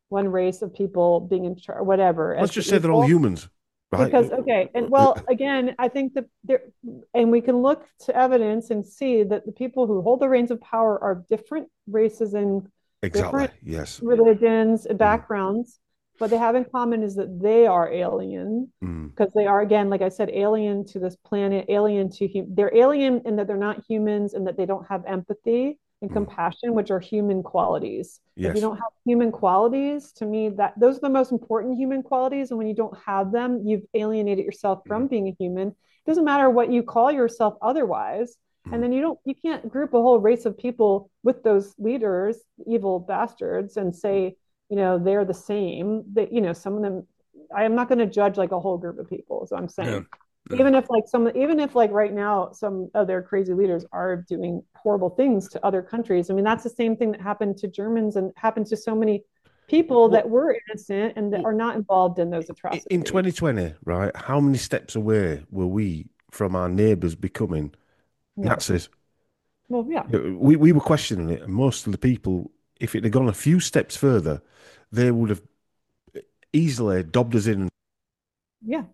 one race of people being in charge, whatever, Let's as just the say they're all evil. humans, right? Because okay, and well, again, I think that there, and we can look to evidence and see that the people who hold the reins of power are different races and Exactly. different Yes. religions, backgrounds. What they have in common is that they are alien Mm. because they are, again, like I said, alien to this planet, alien to they're alien in that they're not humans and that they don't have empathy and compassion, which are human qualities. If you Yes. don't have human qualities, to me, that those are the most important human qualities. And when you don't have them, you've alienated yourself from being a human. It doesn't matter what you call yourself otherwise. And then you can't group a whole race of people with those leaders, evil bastards, and say, they're the same. That, some of them, I am not going to judge like a whole group of people. So I'm saying, even if like right now, some of their crazy leaders are doing horrible things to other countries. I mean, that's the same thing that happened to Germans and happened to so many people Well, that were innocent and that are not involved in those atrocities. in 2020, right? How many steps away were we from our neighbours becoming Yeah. Nazis? Well, yeah. We were questioning it, and most of the people, if it had gone a few steps further, they would have easily dobbed us in. Yeah.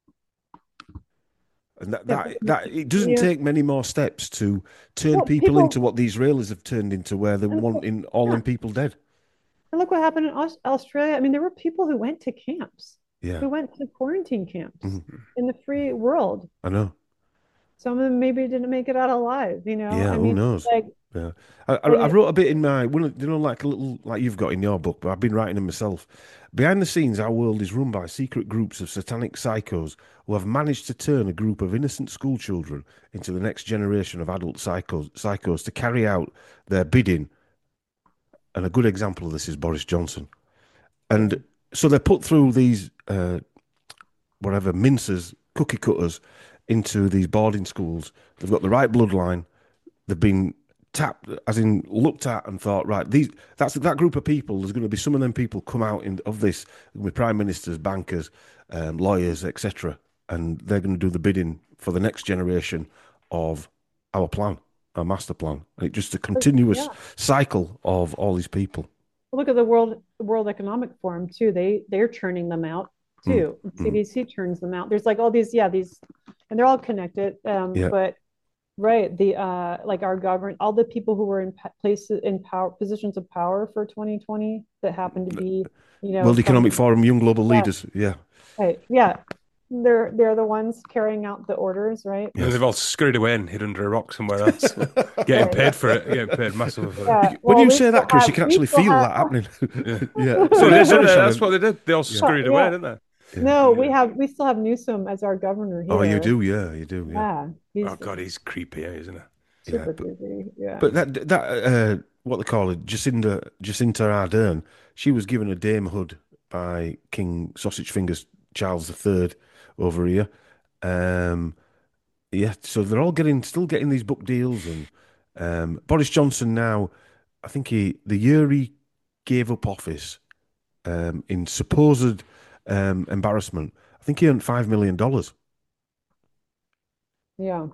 And Yeah. that it doesn't Yeah. take many more steps to turn Well, people into what the Israelis have turned into, where they and want in all yeah. them people dead. And look what happened in Australia. I mean, there were people who went to camps, Yeah, who went to quarantine camps Mhm. in the free world. I know. Some of them maybe didn't make it out alive, Yeah, I who mean, knows? like, Yeah, I wrote a bit in my, like a little like you've got in your book, but I've been writing them myself. Behind the scenes, our world is run by secret groups of satanic psychos who have managed to turn a group of innocent school children into the next generation of adult psychos to carry out their bidding. And a good example of this is Boris Johnson. And so they're put through these whatever mincers, cookie cutters, into these boarding schools. They've got the right bloodline. They've been tapped, as in looked at and thought, right, that group of people. There's going to be some of them people come out of this with prime ministers, bankers, lawyers, etc., and they're going to do the bidding for the next generation of our plan, our master plan. It's just a continuous cycle of all these people. Look at the World Economic Forum too. They're churning them out too. CDC churns them out. There's like all these, and they're all connected. But right, the like our government, all the people who were in places in power positions of power for 2020 that happened to be, World Economic Forum, young global leaders. Yeah. Right. Yeah. They're the ones carrying out the orders, right? And they've all scurried away and hid under a rock somewhere else, getting paid for it, getting paid massively for it. When you say that, Chris, you can actually feel that happening. Yeah. So that's what they did. They all scurried away, didn't they? Yeah. No, we still have Newsom as our governor here. Oh, you do, yeah, you do, yeah. Oh God, he's creepy, isn't he? Super creepy, yeah. But that what they call it, Jacinda Ardern, she was given a damehood by King Sausage Fingers Charles III over here. So they're all still getting these book deals, and Boris Johnson now, I think the year he gave up office, in supposed embarrassment, I think he earned $5 million. Yeah.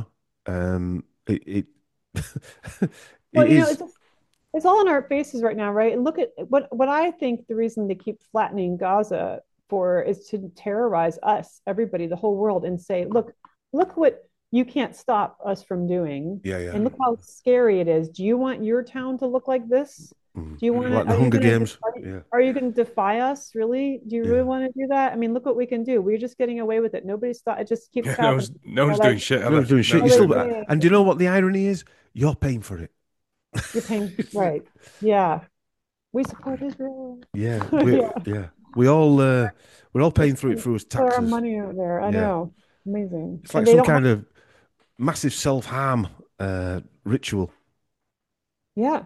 It well, it is. It's all in our faces right now, right? And look at what I think the reason they keep flattening Gaza for is to terrorize us, everybody, the whole world, and say, look what you can't stop us from doing. Yeah. And look how scary it is. Do you want your town to look like this? Do you want like the Hunger Games? Are you going to defy us? Really? Do you really want to do that? I mean, look what we can do. We're just getting away with it. Nobody's thought. It just keeps happening. No one's doing shit. No one's doing shit. And do you know what the irony is? You're paying for it. You're paying, right? Yeah. We support Israel. Yeah. We're all paying through it through his taxes. Our money out there. I know. Amazing. It's like some kind of massive self-harm ritual. Yeah.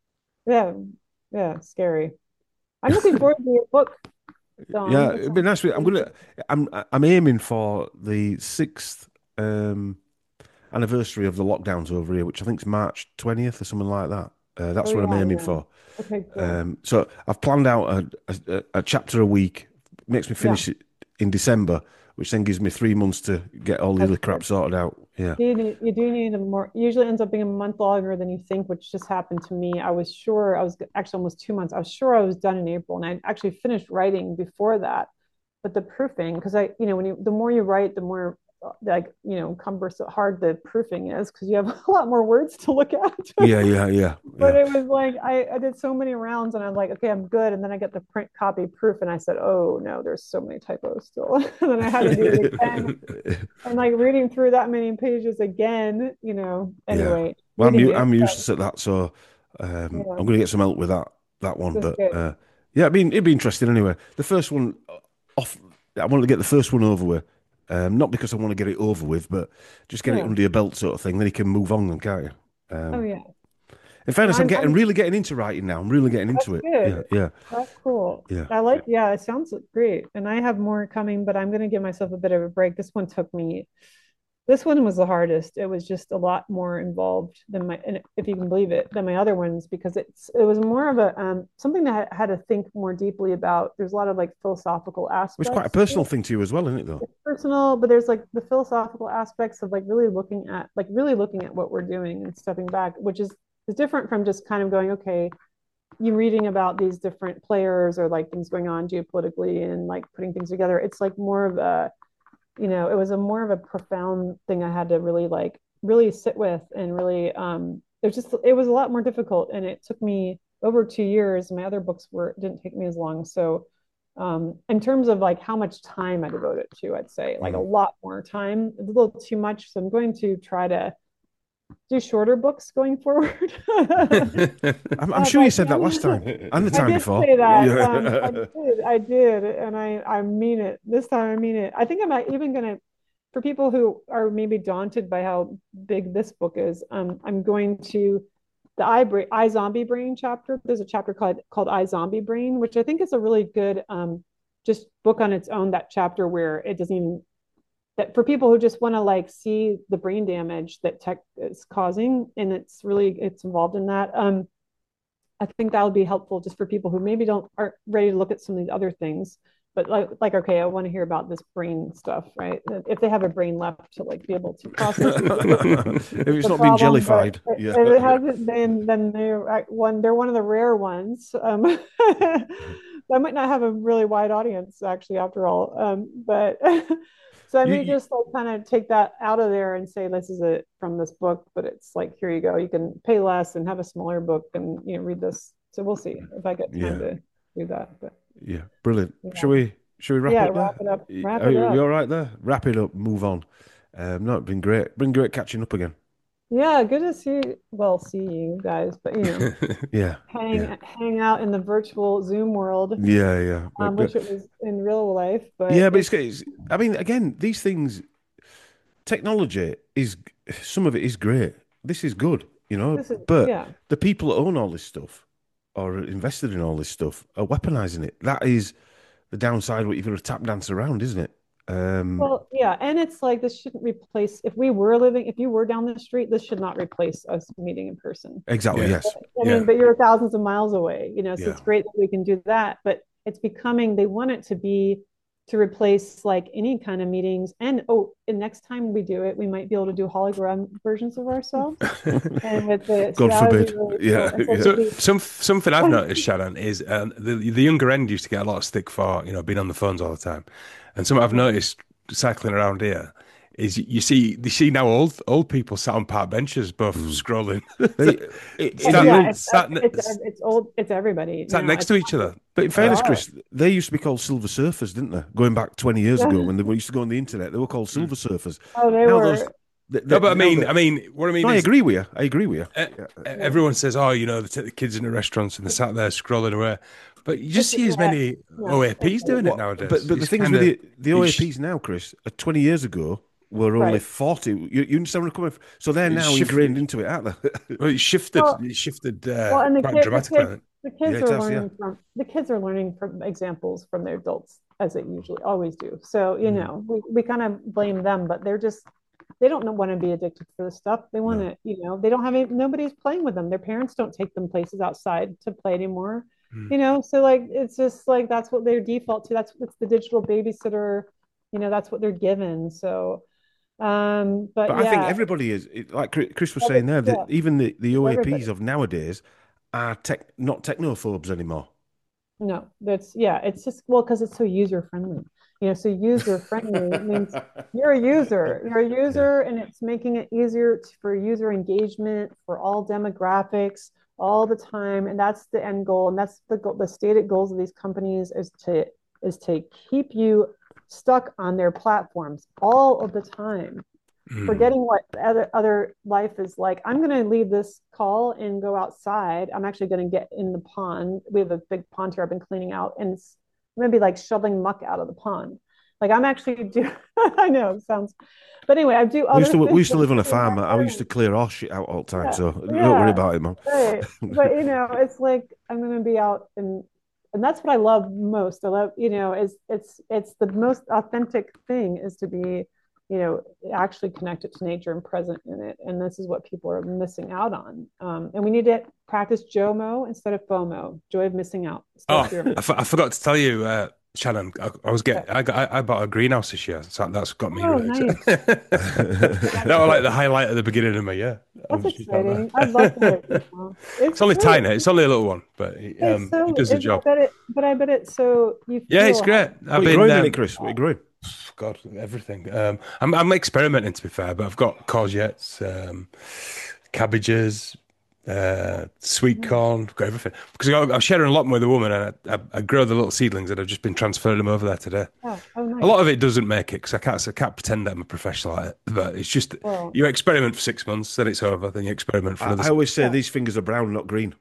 Scary. I'm looking forward to your book, Don. Yeah, it'd be nice. I'm aiming for the 6th anniversary of the lockdowns over here, which I think is March 20th or something like that. That's what I'm aiming for. Okay, cool. So I've planned out a chapter a week. Makes me finish it in December, which then gives me 3 months to get all the other crap sorted out Yeah. You do need a more, usually ends up being a month longer than you think, which just happened to me. I was sure I was actually almost 2 months. I was sure I was done in April, and I actually finished writing before that. But the proofing, because when the more you write, the more like, cumbersome, hard the proofing is because you have a lot more words to look at. Yeah, yeah, yeah, But yeah. it was like I did so many rounds and I'm like, okay, I'm good. And then I get the print copy proof and I said, oh no, there's so many typos still. And then I had to do it again. And like reading through that many pages again, Yeah. anyway, Well, reading it. I'm useless at that, so Yeah, I'm going to get some help with that one. that's But good. yeah, it'd be interesting anyway. The first one off. I wanted to get the first one over with. Not because I want to get it over with, but just get it Yeah. under your belt, sort of thing. Then you can move on, then, can't you? Oh yeah. In And fairness, I'm really getting into writing now. I'm really getting that's into it. Yeah, good. yeah, That's cool. yeah. Yeah, it sounds great. And I have more coming, but I'm going to give myself a bit of a break. This one was the hardest. It was just a lot more involved than and if you can believe it, than my other ones because it was more of a something that I had to think more deeply about. There's a lot of like philosophical It's quite a aspects. personal thing to you as well, isn't it? Though. It's personal, but there's like the philosophical aspects of like really looking at what we're doing and stepping back, which is different from just kind of going, okay, you reading about these different players or like things going on geopolitically and like putting things together. It's like more of a it was a more of a profound thing I had to really sit with and really it was a lot more difficult and it took me over 2 years. My other books didn't take me as long. So in terms of like how much time I devoted to, I'd say like a lot more time, a little too much. So I'm going to try to do shorter books going forward. I'm sure you said that last time and the I time did before. say that. Yeah. I did, and I mean it. This time, I mean it. I think I'm even gonna, for people who are maybe daunted by how big this book is, I'm going to the I Zombie Brain chapter. There's a chapter called I Zombie Brain, which I think is a really good just book on its own. That chapter where it doesn't even that for people who just want to like see the brain damage that tech is causing, and it's involved in that. I think that would be helpful just for people who maybe aren't ready to look at some of these other things, but okay, I want to hear about this brain stuff, right? If they have a brain left to like be able to process If it's the not being problem, but jellified, yeah. if it hasn't, then they're one of the rare ones. I might not have a really wide audience actually, after all. But so I You, may you, just like kind of take that out of there and say this is it from this book, but it's like here you go. You can pay less and have a smaller book and read this. So we'll see if I get time yeah, to do that. But yeah, brilliant. yeah, Shall we wrap yeah, up there? wrap it up. Wrap Are it you up. all right there? Wrap it up. Move on. No, it's been great. Been great catching up again. Yeah, good to see you guys, but Yeah, yeah, hang out in the virtual Zoom world. yeah, yeah. Wish it was in real life, but Yeah, but I mean, again, these things, technology is some of it is great. This is good, this is but yeah. the people that own all this stuff or are invested in all this stuff are weaponizing it. That is the downside. What you've got to tap dance around, isn't it? Well, yeah, and it's like this shouldn't replace if you were down the street, this should not replace us meeting in person. Exactly. Yeah, Yes. I yeah. mean, but you're thousands of miles away, so Yeah. it's great that we can do that, but they want it to be to replace like any kind of meetings. And next time we do it, we might be able to do hologram versions of ourselves. And with it, so God that would be forbid. really Yeah. cool. And so Yeah. So something I've noticed, Shannon, is the younger end used to get a lot of stick for being on the phones all the time, and something I've noticed cycling around here is you see now old people sat on park benches both scrolling, They, yeah, sat it's old. It's everybody sat now. next to each other. but in They fairness, are. Chris, they used to be called silver surfers, didn't they? Going back 20 years ago Yeah. when they used to go on the internet, they were called silver surfers. Oh, they Now those, were. No, but now what I no, mean I is agree with you. I agree with you. uh, everyone says, oh, they take the kids into restaurants and they're sat there scrolling away, but you just see as Yeah, many yeah, OAPs doing it What? nowadays. But the It's thing is kind with of the OAPs now, Chris, 20 years ago were only right. 40. You understand where I'm coming from? So they're it's now ingrained shifted. into it, aren't they? Well, it's shifted. Well, It's shifted and quite dramatically. I think. the Yeah, kids it are has. Yeah. the kids are learning from examples from their adults as they usually always do. So Mm. we kind of blame them, but they don't want to be addicted to this stuff. They want No. to they don't have nobody's playing with them. Their parents don't take them places outside to play anymore. Mm. So like it's just like that's what their default to. It's the digital babysitter. That's what they're given. So But I think yeah, everybody is like Chris was saying there that yeah, even the OAPs everybody. of nowadays are not technophobes anymore. No, that's yeah, it's just well, because it's so user friendly. So user friendly means you're a user. You're a Yeah. user, and it's making it easier for user engagement for all demographics all the time, and that's the end goal, and that's the goal, the stated goals of these companies is to keep you stuck on their platforms all of the time, Mm. forgetting what other life is like. I'm going to leave this call and go outside. I'm actually going to get in the pond. We have a big pond here I've been cleaning out, and I'm going to be like shoveling muck out of the pond. Like I'm actually do. I know it sounds, but anyway, I do other We things. used to live on a farm. I used to clear our shit out all the time, Yeah, so don't worry yeah, about it, man. right. But it's like I'm going to be out and that's what I love most. I love, is it's the most authentic thing is to be, actually connected to nature and present in it. And this is what people are missing out on. And we need to practice JOMO instead of FOMO, joy of missing out. So Oh, fear of missing I out. forgot to tell you, Shannon. Okay. I bought a greenhouse this year, so that's got me Oh, really nice. excited. That That's was like great. the highlight at the beginning of my year. I That's was just out exciting. I'd love to have there. it. It's It's only really tiny. It's only a little one, but it's it so does the I job. bet it, but I bet it's so you Yeah, it's feel great. What I've are you been growing in it, Chris? What are you growing? God, everything. I'm experimenting to be fair, but I've got courgettes, cabbages, sweet corn, got everything. Because I'm sharing a lot with a woman, and I grow the little seedlings, and I've just been transferring them over there today. yeah. Oh, A lot of nice. it doesn't make it because I can't pretend that I'm a professional at it. But it's just Well, you experiment for 6 months, then it's over. Then you experiment for another I six. always say yeah. these fingers are brown, not green.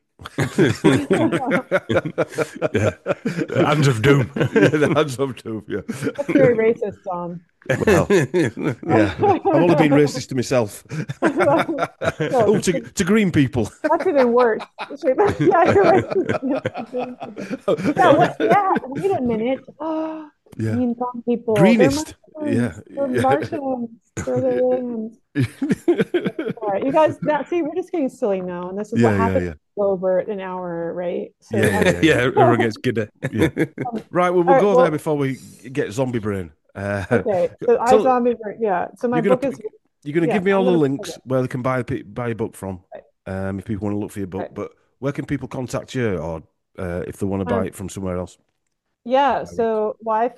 Yeah, hands of doom. Yeah, the hands up too. Yeah. That's very racist, Tom. Well, yeah. I've only been racist to myself. No, Oh, to green people. that's even worse. Yeah, you're racist. Yeah, what? Yeah, wait a minute. Oh, Yeah. green thumb people. They're Greenest. Martians. Yeah. They're Yeah. Martians. They're the aliens. All right, you guys. Now, see, we're just getting silly now, and this is what Yeah. Yeah. happens Yeah. over an hour, right? So, Yeah. Yeah. Yeah. Yeah. Yeah, everyone gets giddy. Yeah. Right. Well, we'll all right. go there Well, before we get zombie brain. okay. So, I So zombie. Yeah. So my you're gonna book is. you're gonna Yeah, give me all I'm the gonna. links where they can buy your book from, Right. if people want to look for your book. Right. But where can people contact you, or if they want to buy Um, it from somewhere else? yeah. So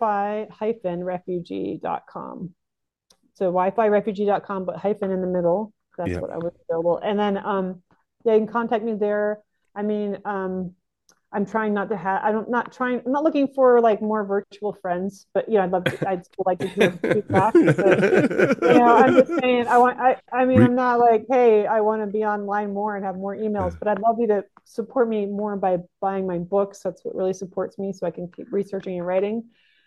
wi-fi-refugee.com. So wi-fi-refugee.com, but hyphen in the middle. That's Yeah. what I was available. And then yeah, you can contact me there. I mean, I'm trying not to have, I'm not looking for like more virtual friends, but I'd still like to hear feedback. But I'm just saying, I mean, Re- I'm not like, hey, I want to be online more and have more emails, but I'd love you to support me more by buying my books. That's what really supports me, so I can keep researching and writing.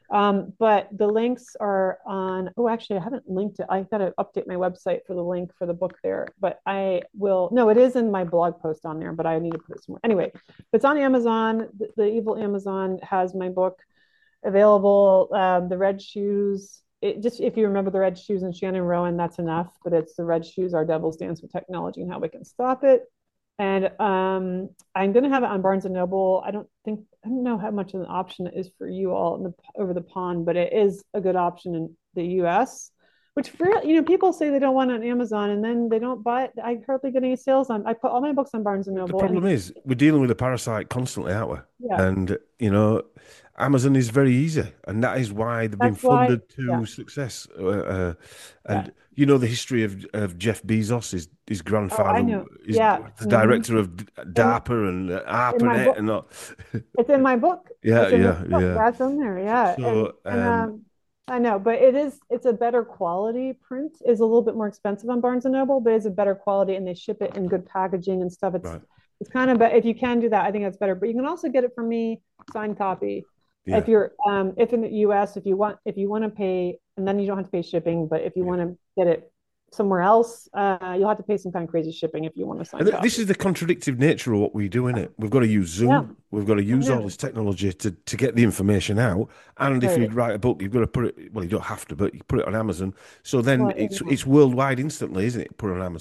But the links are on, oh, actually, I haven't linked it. I got to update my website for the link for the book there, but I will, no, it is in my blog post on there, but I need to put it somewhere. Anyway, it's on Amazon. The evil Amazon has my book available. The Red Shoes, just if you remember the Red Shoes and Shannon Rowan, that's enough. But it's the Red Shoes, Our Devil's Dance with Technology and How We Can Stop It. And I'm going to have it on Barnes and Noble. I don't know how much of an option it is for you all over the pond, but it is a good option in the U.S. Which people say they don't want it on Amazon, and then they don't buy it. I hardly get any sales on. I put all my books on Barnes and The Noble, and problem is we're dealing with a parasite constantly, aren't we? yeah, And Amazon is very easy, and that is why they've been that's why. funded Yeah, to success. yeah. And the history of Jeff Bezos, his Oh, I grandfather know. is Yeah. the Mhm. director of In DARPA and in my ARPANET book, and all. it's in my book. Yeah, It's in my yeah, book. yeah. That's in there. Yeah, So, and I know, but it's a better quality. Print is a little bit more expensive on Barnes and Noble, but it's a better quality, and they ship it in good packaging and stuff. right, It's kind of, but if you can do that, I think that's better. But you can also get it from me, signed copy. yeah. If in the US, if you want to pay, and then you don't have to pay shipping, but if you Yeah. want to get it somewhere else, you'll have to pay some kind of crazy shipping if you want to sign And copy. this is the contradictive nature of what we do, innit? We've got to use Zoom. Yeah, We've got to I use all know. this technology to get the information out. And if you Right. write a book, you've got to put it, well, you don't have to, but you put it on Amazon. So then Well, it's worldwide instantly, isn't it? Put it on Amazon.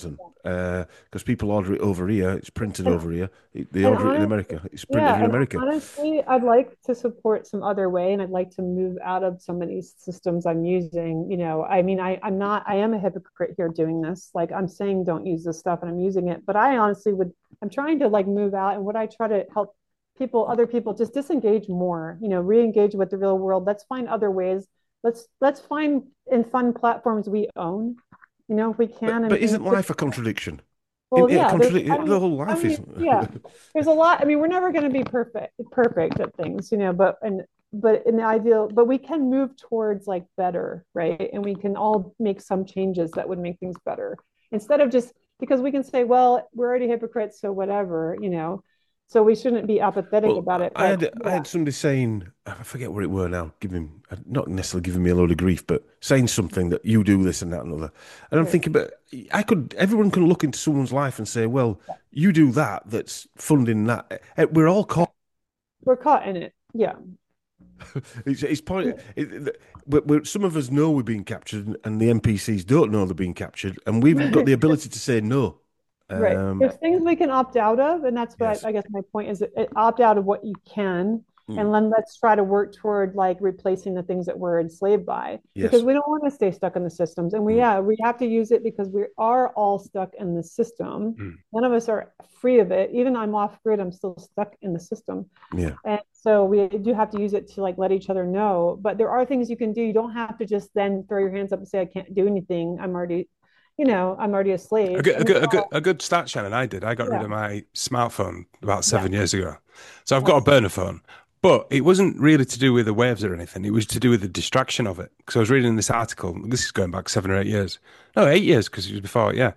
because people order it over here. It's printed And, over here. They and order it in honestly, America. It's printed yeah, in and America. honestly, I'd like to support some other way, and I'd like to move out of some of these systems I'm using. I mean, I'm not, I am a hypocrite here doing this. Like I'm saying, don't use this stuff, and I'm using it, but I honestly would. I'm trying to like move out, and what I try to help other people, just disengage more. Re-engage with the real world. Let's find other ways. Let's find in fun platforms we own. If we can, But and isn't life a contradiction? well, It yeah, the whole life is. yeah, there's a lot. I mean, we're never going to be perfect at things, but in the ideal, but we can move towards like better, right? And we can all make some changes that would make things better instead of just because we can say, well, we're already hypocrites, so whatever. So we shouldn't be apathetic Well, about it. I But had I yeah, had somebody saying, I forget what it were now, not necessarily giving me a load of grief, but saying something that you do this and that and other. And I'm right. thinking, but everyone can look into someone's life and say, well, you do that, that's funding that. We're all caught. We're caught in it. Yeah. It's point. Some of us know we're being captured, and the NPCs don't know they're being captured, and we've got the ability to say no. Right. There's things we can opt out of, and that's what Yes. I guess my point is opt out of what you can, and Mm. then let's try to work toward like replacing the things that we're enslaved by, because Yes. we don't want to stay stuck in the systems, and Mm. we have to use it because we are all stuck in the system. Mm. None of us are free of it. Even I'm off grid, I'm still stuck in the system, Yeah. and so we do have to use it to like let each other know. But there are things you can do. You don't have to just then throw your hands up and say I can't do anything. I'm already a A slave. good, a And good, a good, a good start, Shannon. I did. I got rid yeah, of my smartphone about yeah. 7 years ago. So I've got a Nice. burner phone, but it wasn't really to do with the waves or anything. It was to do with the distraction of it. Because I was reading this article. This is going back 7 or 8 years. No, 8 years because it was before. Yeah,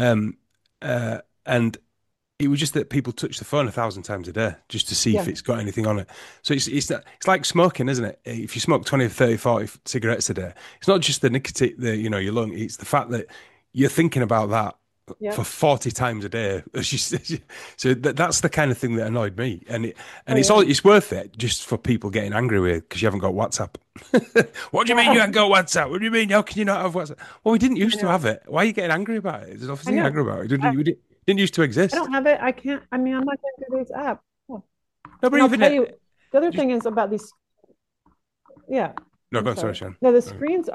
and it was just that people touch the phone 1,000 times a day just to see if Yeah. it's got anything on it. So it's like smoking, isn't it? If you smoke 20, 30, 40 cigarettes a day, it's not just the nicotine, your lung. It's the fact that you're thinking about that Yeah. for 40 times a day. So that's the kind of thing that annoyed me. Oh, It's worth it just for people getting angry with because you haven't got WhatsApp. What do you mean yeah. you haven't got WhatsApp? What do you mean? How can you not have WhatsApp? Well, we didn't I used to know. have it. Why are you getting angry about it? There's I nothing know. angry about it. I, Didn't used to I exist. don't have it. I can't. I mean, I'm not going to do this app. Oh. No, but And I'll even tell it. you, the other Just, thing is about these. Yeah, no, I'm go on, sorry, sorry. Sean. No, the screens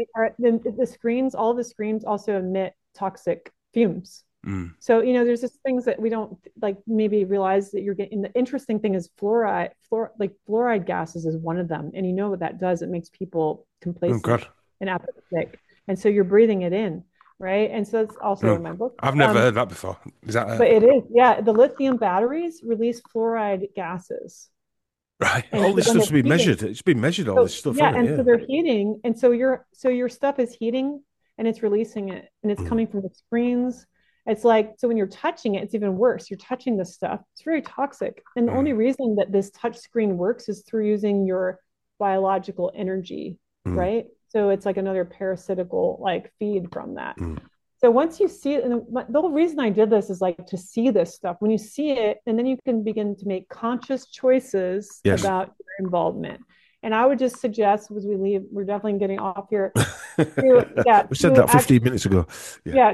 the screens. All the screens also emit toxic fumes. Mm. So there's just things that we don't like maybe realize that you're getting. The interesting thing is fluoride gases is one of them, and you know what that does? It makes people Oh complacent God. and apathetic, and so you're breathing it in, right? And so it's also No, in my book. I've never heard that before. Is that But it is, yeah. The lithium batteries release fluoride gases, right? and All so this when they're stuff's been heating, measured. It's been measured, all so this stuff, yeah, hasn't and it? so they're heating, and so your stuff is heating, and it's releasing it, and it's Yeah. coming from the screens. It's like so when you're touching it, it's even worse. You're touching this stuff. It's very toxic, and the only Mm. reason that this touch screen works is through using your biological energy, Mm. right? So it's like another parasitical like feed from that. Mm. So once you see it, and the whole reason I did this is like to see this stuff. When you see it, and then you can begin to make conscious choices Yes. about your involvement. And I would just suggest as we leave, we're definitely getting off here. We said that 15 minutes ago. Yeah,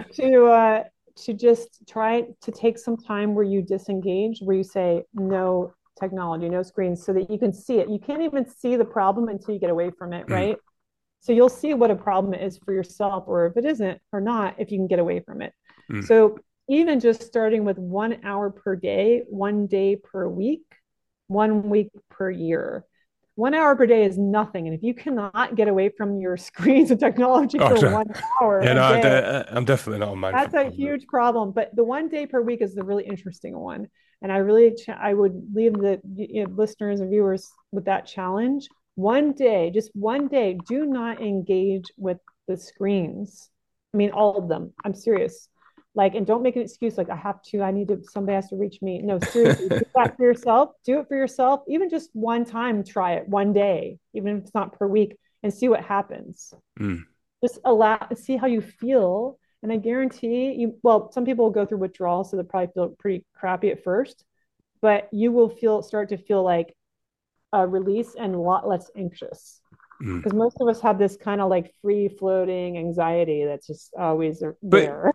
to just try to take some time where you disengage, where you say no technology, no screens, so that you can see it. You can't even see the problem until you get away from it, Mm. right? So you'll see what a problem is for yourself, or if it isn't or not, if you can get away from it. Mm. So even just starting with 1 hour per day, 1 day per week, 1 week per year. 1 hour per day is nothing. And if you cannot get away from your screens and technology Oh, for sorry. 1 hour Yeah, a no, day, I'm definitely not on mindful. that's a huge problem. But the 1 day per week is the really interesting one. And I would leave the listeners and viewers with that challenge. 1 day, just 1 day, do not engage with the screens. I mean, all of them. I'm serious. Like, and don't make an excuse like somebody has to reach me. No, seriously, do that for yourself. Do it for yourself. Even just one time, try it 1 day, even if it's not per week, and see what happens. Mm. Just see how you feel. And I guarantee you, well, some people will go through withdrawal, so they'll probably feel pretty crappy at first, but you will start to feel like a release and a lot less anxious. Because most of us have this kind of like free floating anxiety that's just always But there.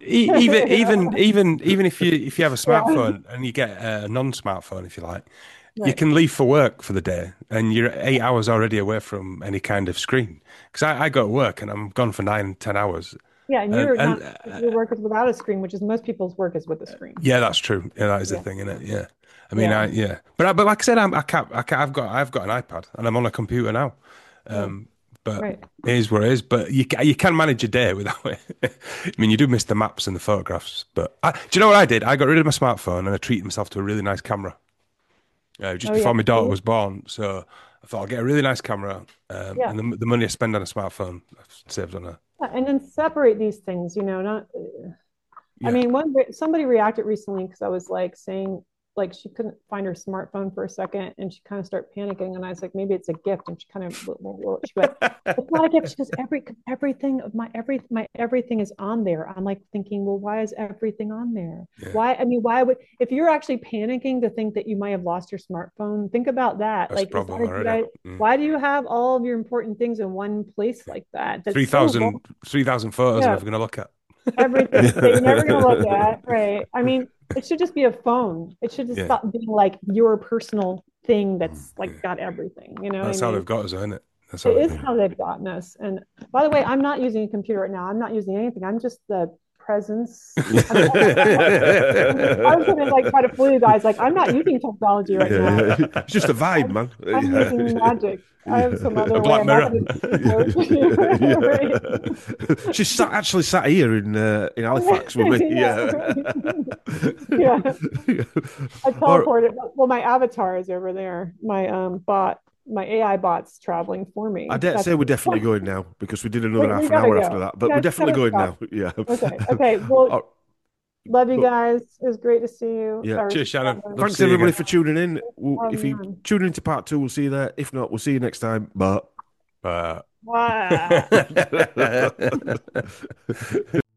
even if you have a Yeah, smartphone and you get a non-smartphone, if you like, you right. can leave for work for the day, and you're 8 hours already away from any kind of screen. Because I go to work and I'm gone for 9, 10 hours, Yeah, and and you're not, your work is without a screen, which is most people's work is with a screen. yeah, that's true. Yeah, that is the Yeah. thing, isn't it? Yeah. I mean, Yeah. but like I said, I've got an iPad and I'm on a computer now. Yeah. But Right. it is what it is. But you can manage your day without it. I mean, you do miss the maps and the photographs. But do you know what I did? I got rid of my smartphone and I treated myself to a really nice camera just Oh, yeah. before my daughter See? was born. So I thought I'll get a really nice camera, Yeah. and the money I spend on a smartphone, I've saved on a Yeah, and then separate these things, not I yeah. mean, somebody reacted recently because I was like saying like she couldn't find her smartphone for a second and she kind of started panicking and I was like maybe it's a gift and she kind of she went it's not a gift. She goes everything of my everything is on there. I'm like thinking, well, why is everything on there? Yeah, Why? I mean, why would if you're actually panicking to think that you might have lost your smartphone? Think about that. that's a Like, is that problem a good already. idea? Why do you have all of your important things in one place like that? That's so long. 3,000 photos I'm Yeah, never going to look at. everything that you're never going to look at, right? I mean, it should just be a phone. It should just Yeah. stop being like your personal thing that's Yeah. like got everything. You know what I That's how mean? they've got us, isn't it? That's how It they've is got how they've gotten us. And by the way, I'm not using a computer right now. I'm not using anything. I'm just the presence. I was going to like try to fool you guys. Like, I'm not using technology right now. Yeah. It's just a vibe, man. I'm using magic. I have some a other way. Black I'm not Mirror. going to right. She's actually sat here in Halifax with me. Yeah, Yeah. right. Yeah. I Or, teleported. Well, my avatar is over there. My AI bot's traveling for I me. dare That's say we're definitely going now because we did another we half an gotta hour after go. that. But we're Yeah, definitely gotta going stop. now. Yeah. Okay. Okay. Well, Or- love you but guys. It was great to see you. yeah. Or Cheers, Shannon. Love to Thanks see you everybody again. for tuning in. If having you on. tune into part two, we'll see you there. If not, we'll see you next time. But Uh... Wow.